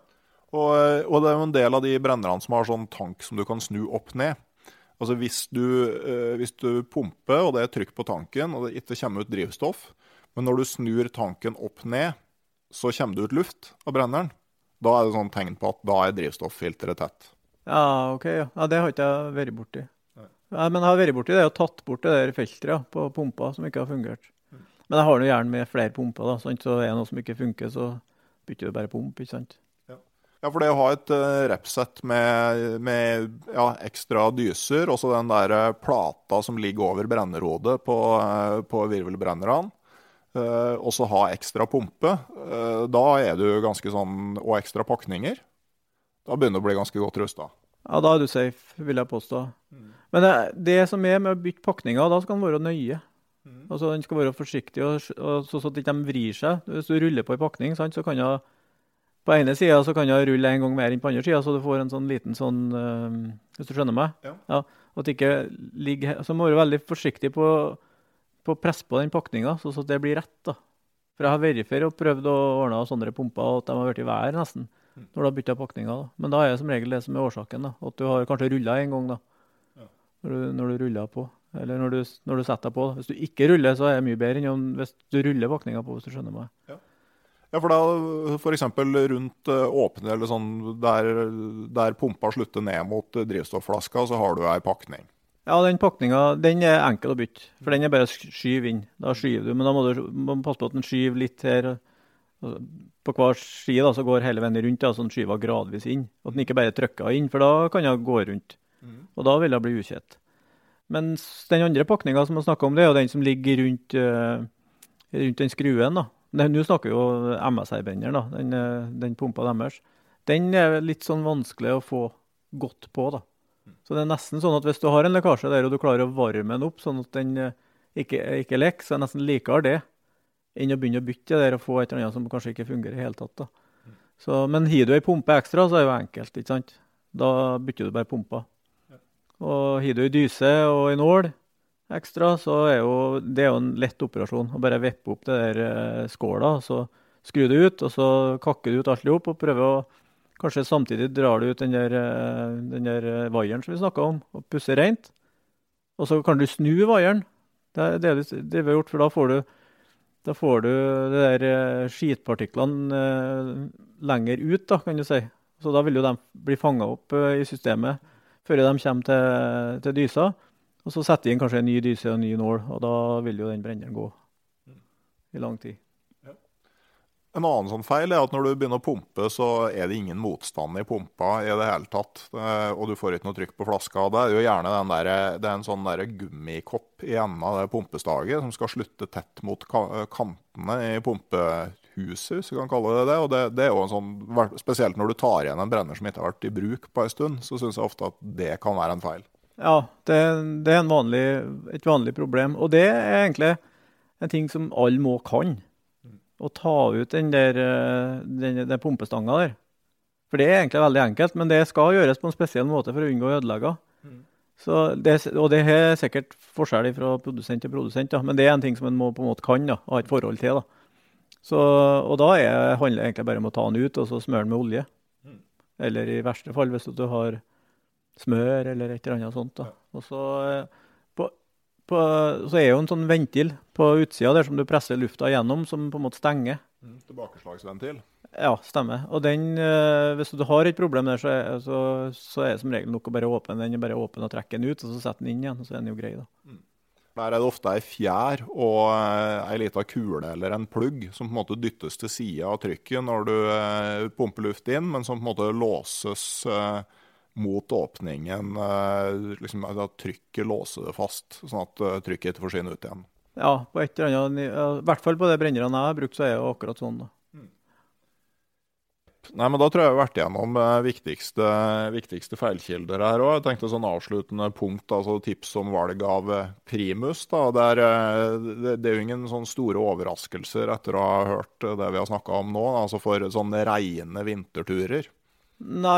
Og det jo en del av de brennerne som har sånn tank som du kan snu opp ned. Altså hvis du pumper, og det trykk på tanken, og det ikke kommer ut drivstoff, men når du snur tanken opp ned, så kommer det ut luft av brenneren. Da det sånn tegn på at da drivstofffilteret tett. Ja, ok, ja. Det har ikke jeg vært borti. Ja, men jeg har vært borti det og tatt bort det der filteret på pumpa som ikke har fungert. Men jeg har nå gjerne med flere pumper da, sant? Så det noe som ikke funker, så bytter du bare pump, ikke sant? Ja, for det å ha et repsett med ekstra dyser, også den der plata som ligger over brennerodet på virvelbrennerne, og så ha ekstra pumpe, da du ganske sånn, og ekstra pakninger, da begynner det å bli ganske godt rustet. Ja, da du safe, vil jeg påstå. Men det som med å bytte pakninger, da skal den være nøye. Altså, den skal være forsiktig, og så at de ikke vrir seg. Hvis du ruller på en pakning, sant, så kan jeg på ene siden så kan jeg rulle en gang mer enn på andre siden, så du får en sånn liten sånn, hvis du skjønner meg. Ja, at det ikke ligger, så må du være veldig forsiktig på å presse på den pakningen, så at det blir rett da. For jeg har verifiert og prøvd å ordne sånne pumper, og at de har vært i vær nesten, når du har byttet pakninger da. Men da det som regel det som årsaken da, at du har kanskje rullet en gang da, når du ruller på, eller når du setter deg på. Hvis du ikke ruller, så det mye bedre enn hvis du ruller pakningen på, hvis du skjønner meg. Ja, for da for eksempel rundt åpne, eller sånn, der pumpa slutter ned mot drivstoffflaska, så har du en pakning. Ja, den pakningen, den enkel å bytte, for den bare skyv inn. Da skyver du, men da må du passe på at den skyver litt her. På hver side da, så går hele veien rundt, da, så den skyver gradvis inn. At den ikke bare trykker inn, for da kan jeg gå rundt. Og da vil det bli ukjett. Men den andre pakningen som jeg snakket om, det jo den som ligger rundt den skruen da. Nå snakker jo MSR-brenneren da, den pumpa deres. Den litt sånn vanskelig å få godt på da. Så det nesten sånn at hvis du har en lekkasje der, og du klarer å varme den opp, sånn at den ikke lekker, så nesten likere det, enn å begynne å bytte der og få et eller annet som kanskje ikke fungerer i hele tatt da. Så, men har du en pumpe ekstra, så det jo enkelt, ikke sant? Da bytter du bare pumpa. Og har du en dyse og en nål ekstra, så det jo en lett operasjon å bare vippe opp det der skåla, så skru det ut, og så kakker du ut alt opp, og prøver å, kanskje samtidig drar du ut den der vaieren som vi snakket om, og pusser rent. Og så kan du snu vaieren. Det vi har gjort, for da får du det der skitpartiklene lenger ut, da, kan du si. Så da vil jo de bli fanget opp i systemet før de kommer til dysa. Og så setter de inn kanskje en ny dyse og en ny nål, og da vil jo den brenneren gå i lang tid. En annen sånn feil at når du begynner å pumpe, så det ingen motstand i pumpa i det hele tatt, og du får ikke noe trykk på flaska. Det jo gjerne det en sånn der gummikopp i enden av det pumpestaget som skal slutte tett mot kantene i pumpehuset, hvis vi kan kalle det det. Og det jo en sånn, spesielt når du tar igjen en brenner som ikke har vært i bruk på en stund, så synes jeg ofte at det kan være en feil. Ja, det et vanlig problem, og det egentlig en ting som alle må kan. Å ta ut den pumpestanga der. For det egentlig veldig enkelt, men det skal gjøres på en spesiell måte for å unngå ødelegge. Så og det er sikkert forskjell fra produsent til produsent, da. Men det er en ting som man må på en måte kan da, ha et forhold til. Da. Så, og da handler det egentlig bare om å ta den ut og så smøre den med olje. Eller i verste fall hvis du har smør eller et eller annet sånt. Da. Og så, så er jo en sånn ventil på utsida der som du presser lufta gjennom, som på en måte stenger. Tilbakeslagsventil. Ja, stemmer. Og den, hvis du har et problem der, så er det som regel nok å bare åpne den. Bare åpne og trekke den ut, og så sette den inn igjen, og så er den jo grei da. Der er det ofte en fjær og en liten kule eller en plugg som på en måte dyttes til siden av trykket når du pumper luft inn, men som på en måte låses mot åpningen, liksom at trykket låser det fast, sånn at trykket ikke forsvinner ut igjen. Ja, på et eller annet, i hvert fall på det brennerne jeg har brukt, så er det akkurat sånn da. Nei, men da tror jeg vi har vært igjennom viktigste feilkilder her også. Jeg tenkte sånn avsluttende punkt, altså tips om valg av primus. Da. Det er jo ingen sånn store overraskelser etter å ha hørt det vi har snakket om nå, altså for sånne rene vinterturer. Nei,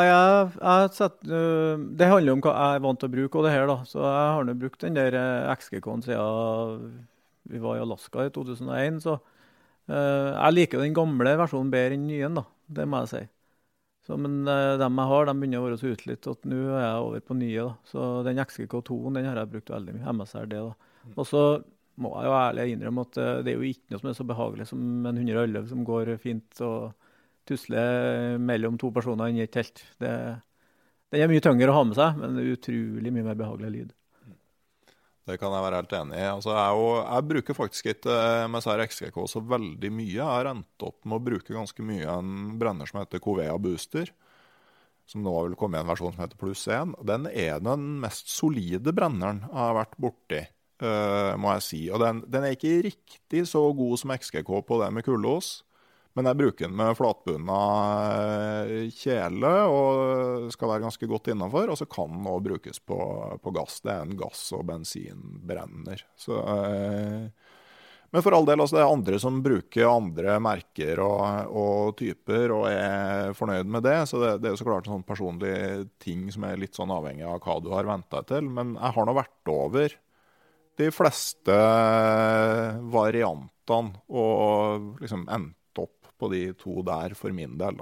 det handler om hva jeg er vant til å bruke og det her da. Så jeg har nå brukt den der XG-en siden vi var i Alaska i 2001, så jeg liker den gamle versjonen bedre enn den nye da. Det må jeg si. Så, men dem jeg har, de begynner å være så utlitt at nå er jeg over på nye. Da. Så den XGK2-en, den har jeg brukt veldig mye. MSRD da. Og så må jeg jo ærlig innrømme at det er jo ikke noe som er så behagelig som en 111 som går fint og tusler mellom to personer inn i et telt. Den er mye tyngre å ha med seg, men det er utrolig mye mer behagelig lyd. Det kan jeg være helt enig i. Altså, jeg bruker faktisk ikke MSR XGK så veldig mye. Jeg har endt opp med å bruke ganske mye en brenner som heter Covea Booster, som nå vil komme i en versjon som heter Plus 1. Den er den mest solide brenneren jeg har vært borti, må jeg si. Og den er ikke riktig så god som XGK på det med kullås, men jeg bruker den med flatbunna kjele, og skal være ganske godt innenfor, og så kan den også brukes på gass. Det er en gass- og bensinbrenner. Så, men for all del, altså, det er andre som bruker andre merker og typer, og er fornøyd med det. Så det er jo så klart en sånn personlig ting som er litt sånn avhengig av hva du har ventet deg til. Men jeg har nå vært over de fleste variantene, og liksom på de to der for min del da.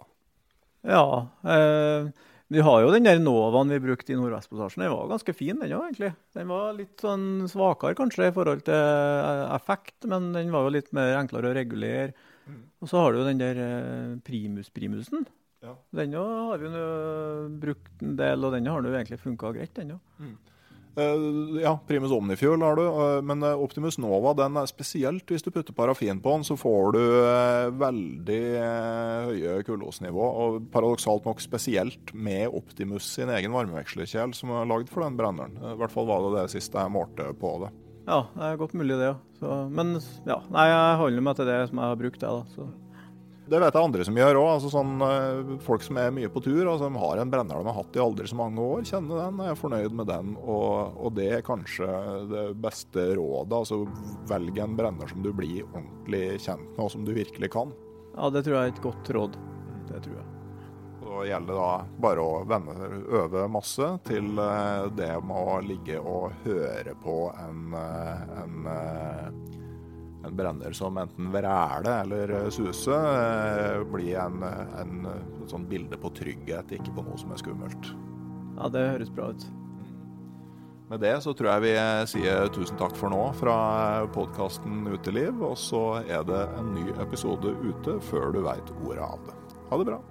Ja, vi har jo den der Novaen vi brukte i Nordvestpassasjen. Den var ganske fin den også egentlig. Den var litt sånn svakere kanskje i forhold til effekt, men den var jo litt mer enklere å regulere. Og så har du jo den der Primusen. Ja. Den har vi jo brukt en del, og den har jo egentlig funket greit den også. Ja, Primus Omnifuel har du, men Optimus Nova, den er spesielt hvis du putter parafin på den, så får du veldig høye kullosnivå, og paradoksalt nok spesielt med Optimus sin egen varmevekslerkjel som er laget for den brenneren. I hvert fall var det siste jeg målte på det. Ja, det er godt mulig det, ja. Så, men ja, nei, jeg holder meg til det som jeg har brukt det da, så. Det vet jeg andre som gjør også, altså sånn, folk som er mye på tur, altså de har en brenner de har hatt i aldri så mange år, kjenner den, er fornøyd med den, og det er kanskje det beste rådet, altså velg en brenner som du blir ordentlig kjent med, og som du virkelig kan. Ja, det tror jeg er et godt råd, det tror jeg. Så gjelder da bare å øve masse til det med å ligge og høre på en brenner som enten vræle eller suse, blir en sånn bilde på trygghet, ikke på noe som er skummelt. Ja, det høres bra ut. Med det så tror jeg vi sier tusen takk for nå fra podcasten Uteliv, og så er det en ny episode ute før du vet ordet av det. Ha det bra!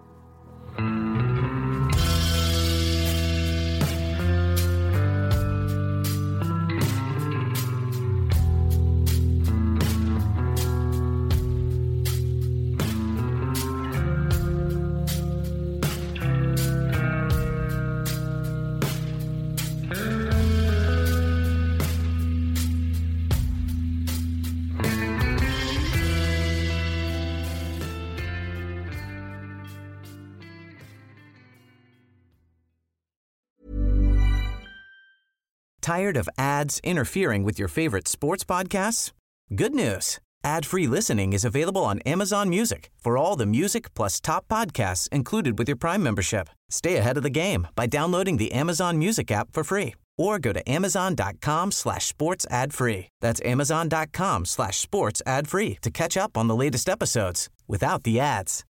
Tired of ads interfering with your favorite sports podcasts? Good news. Ad-free listening is available on Amazon Music for all the music plus top podcasts included with your Prime membership. Stay ahead of the game by downloading the Amazon Music app for free or go to amazon.com/sports ad free. That's amazon.com/sports ad free to catch up on the latest episodes without the ads.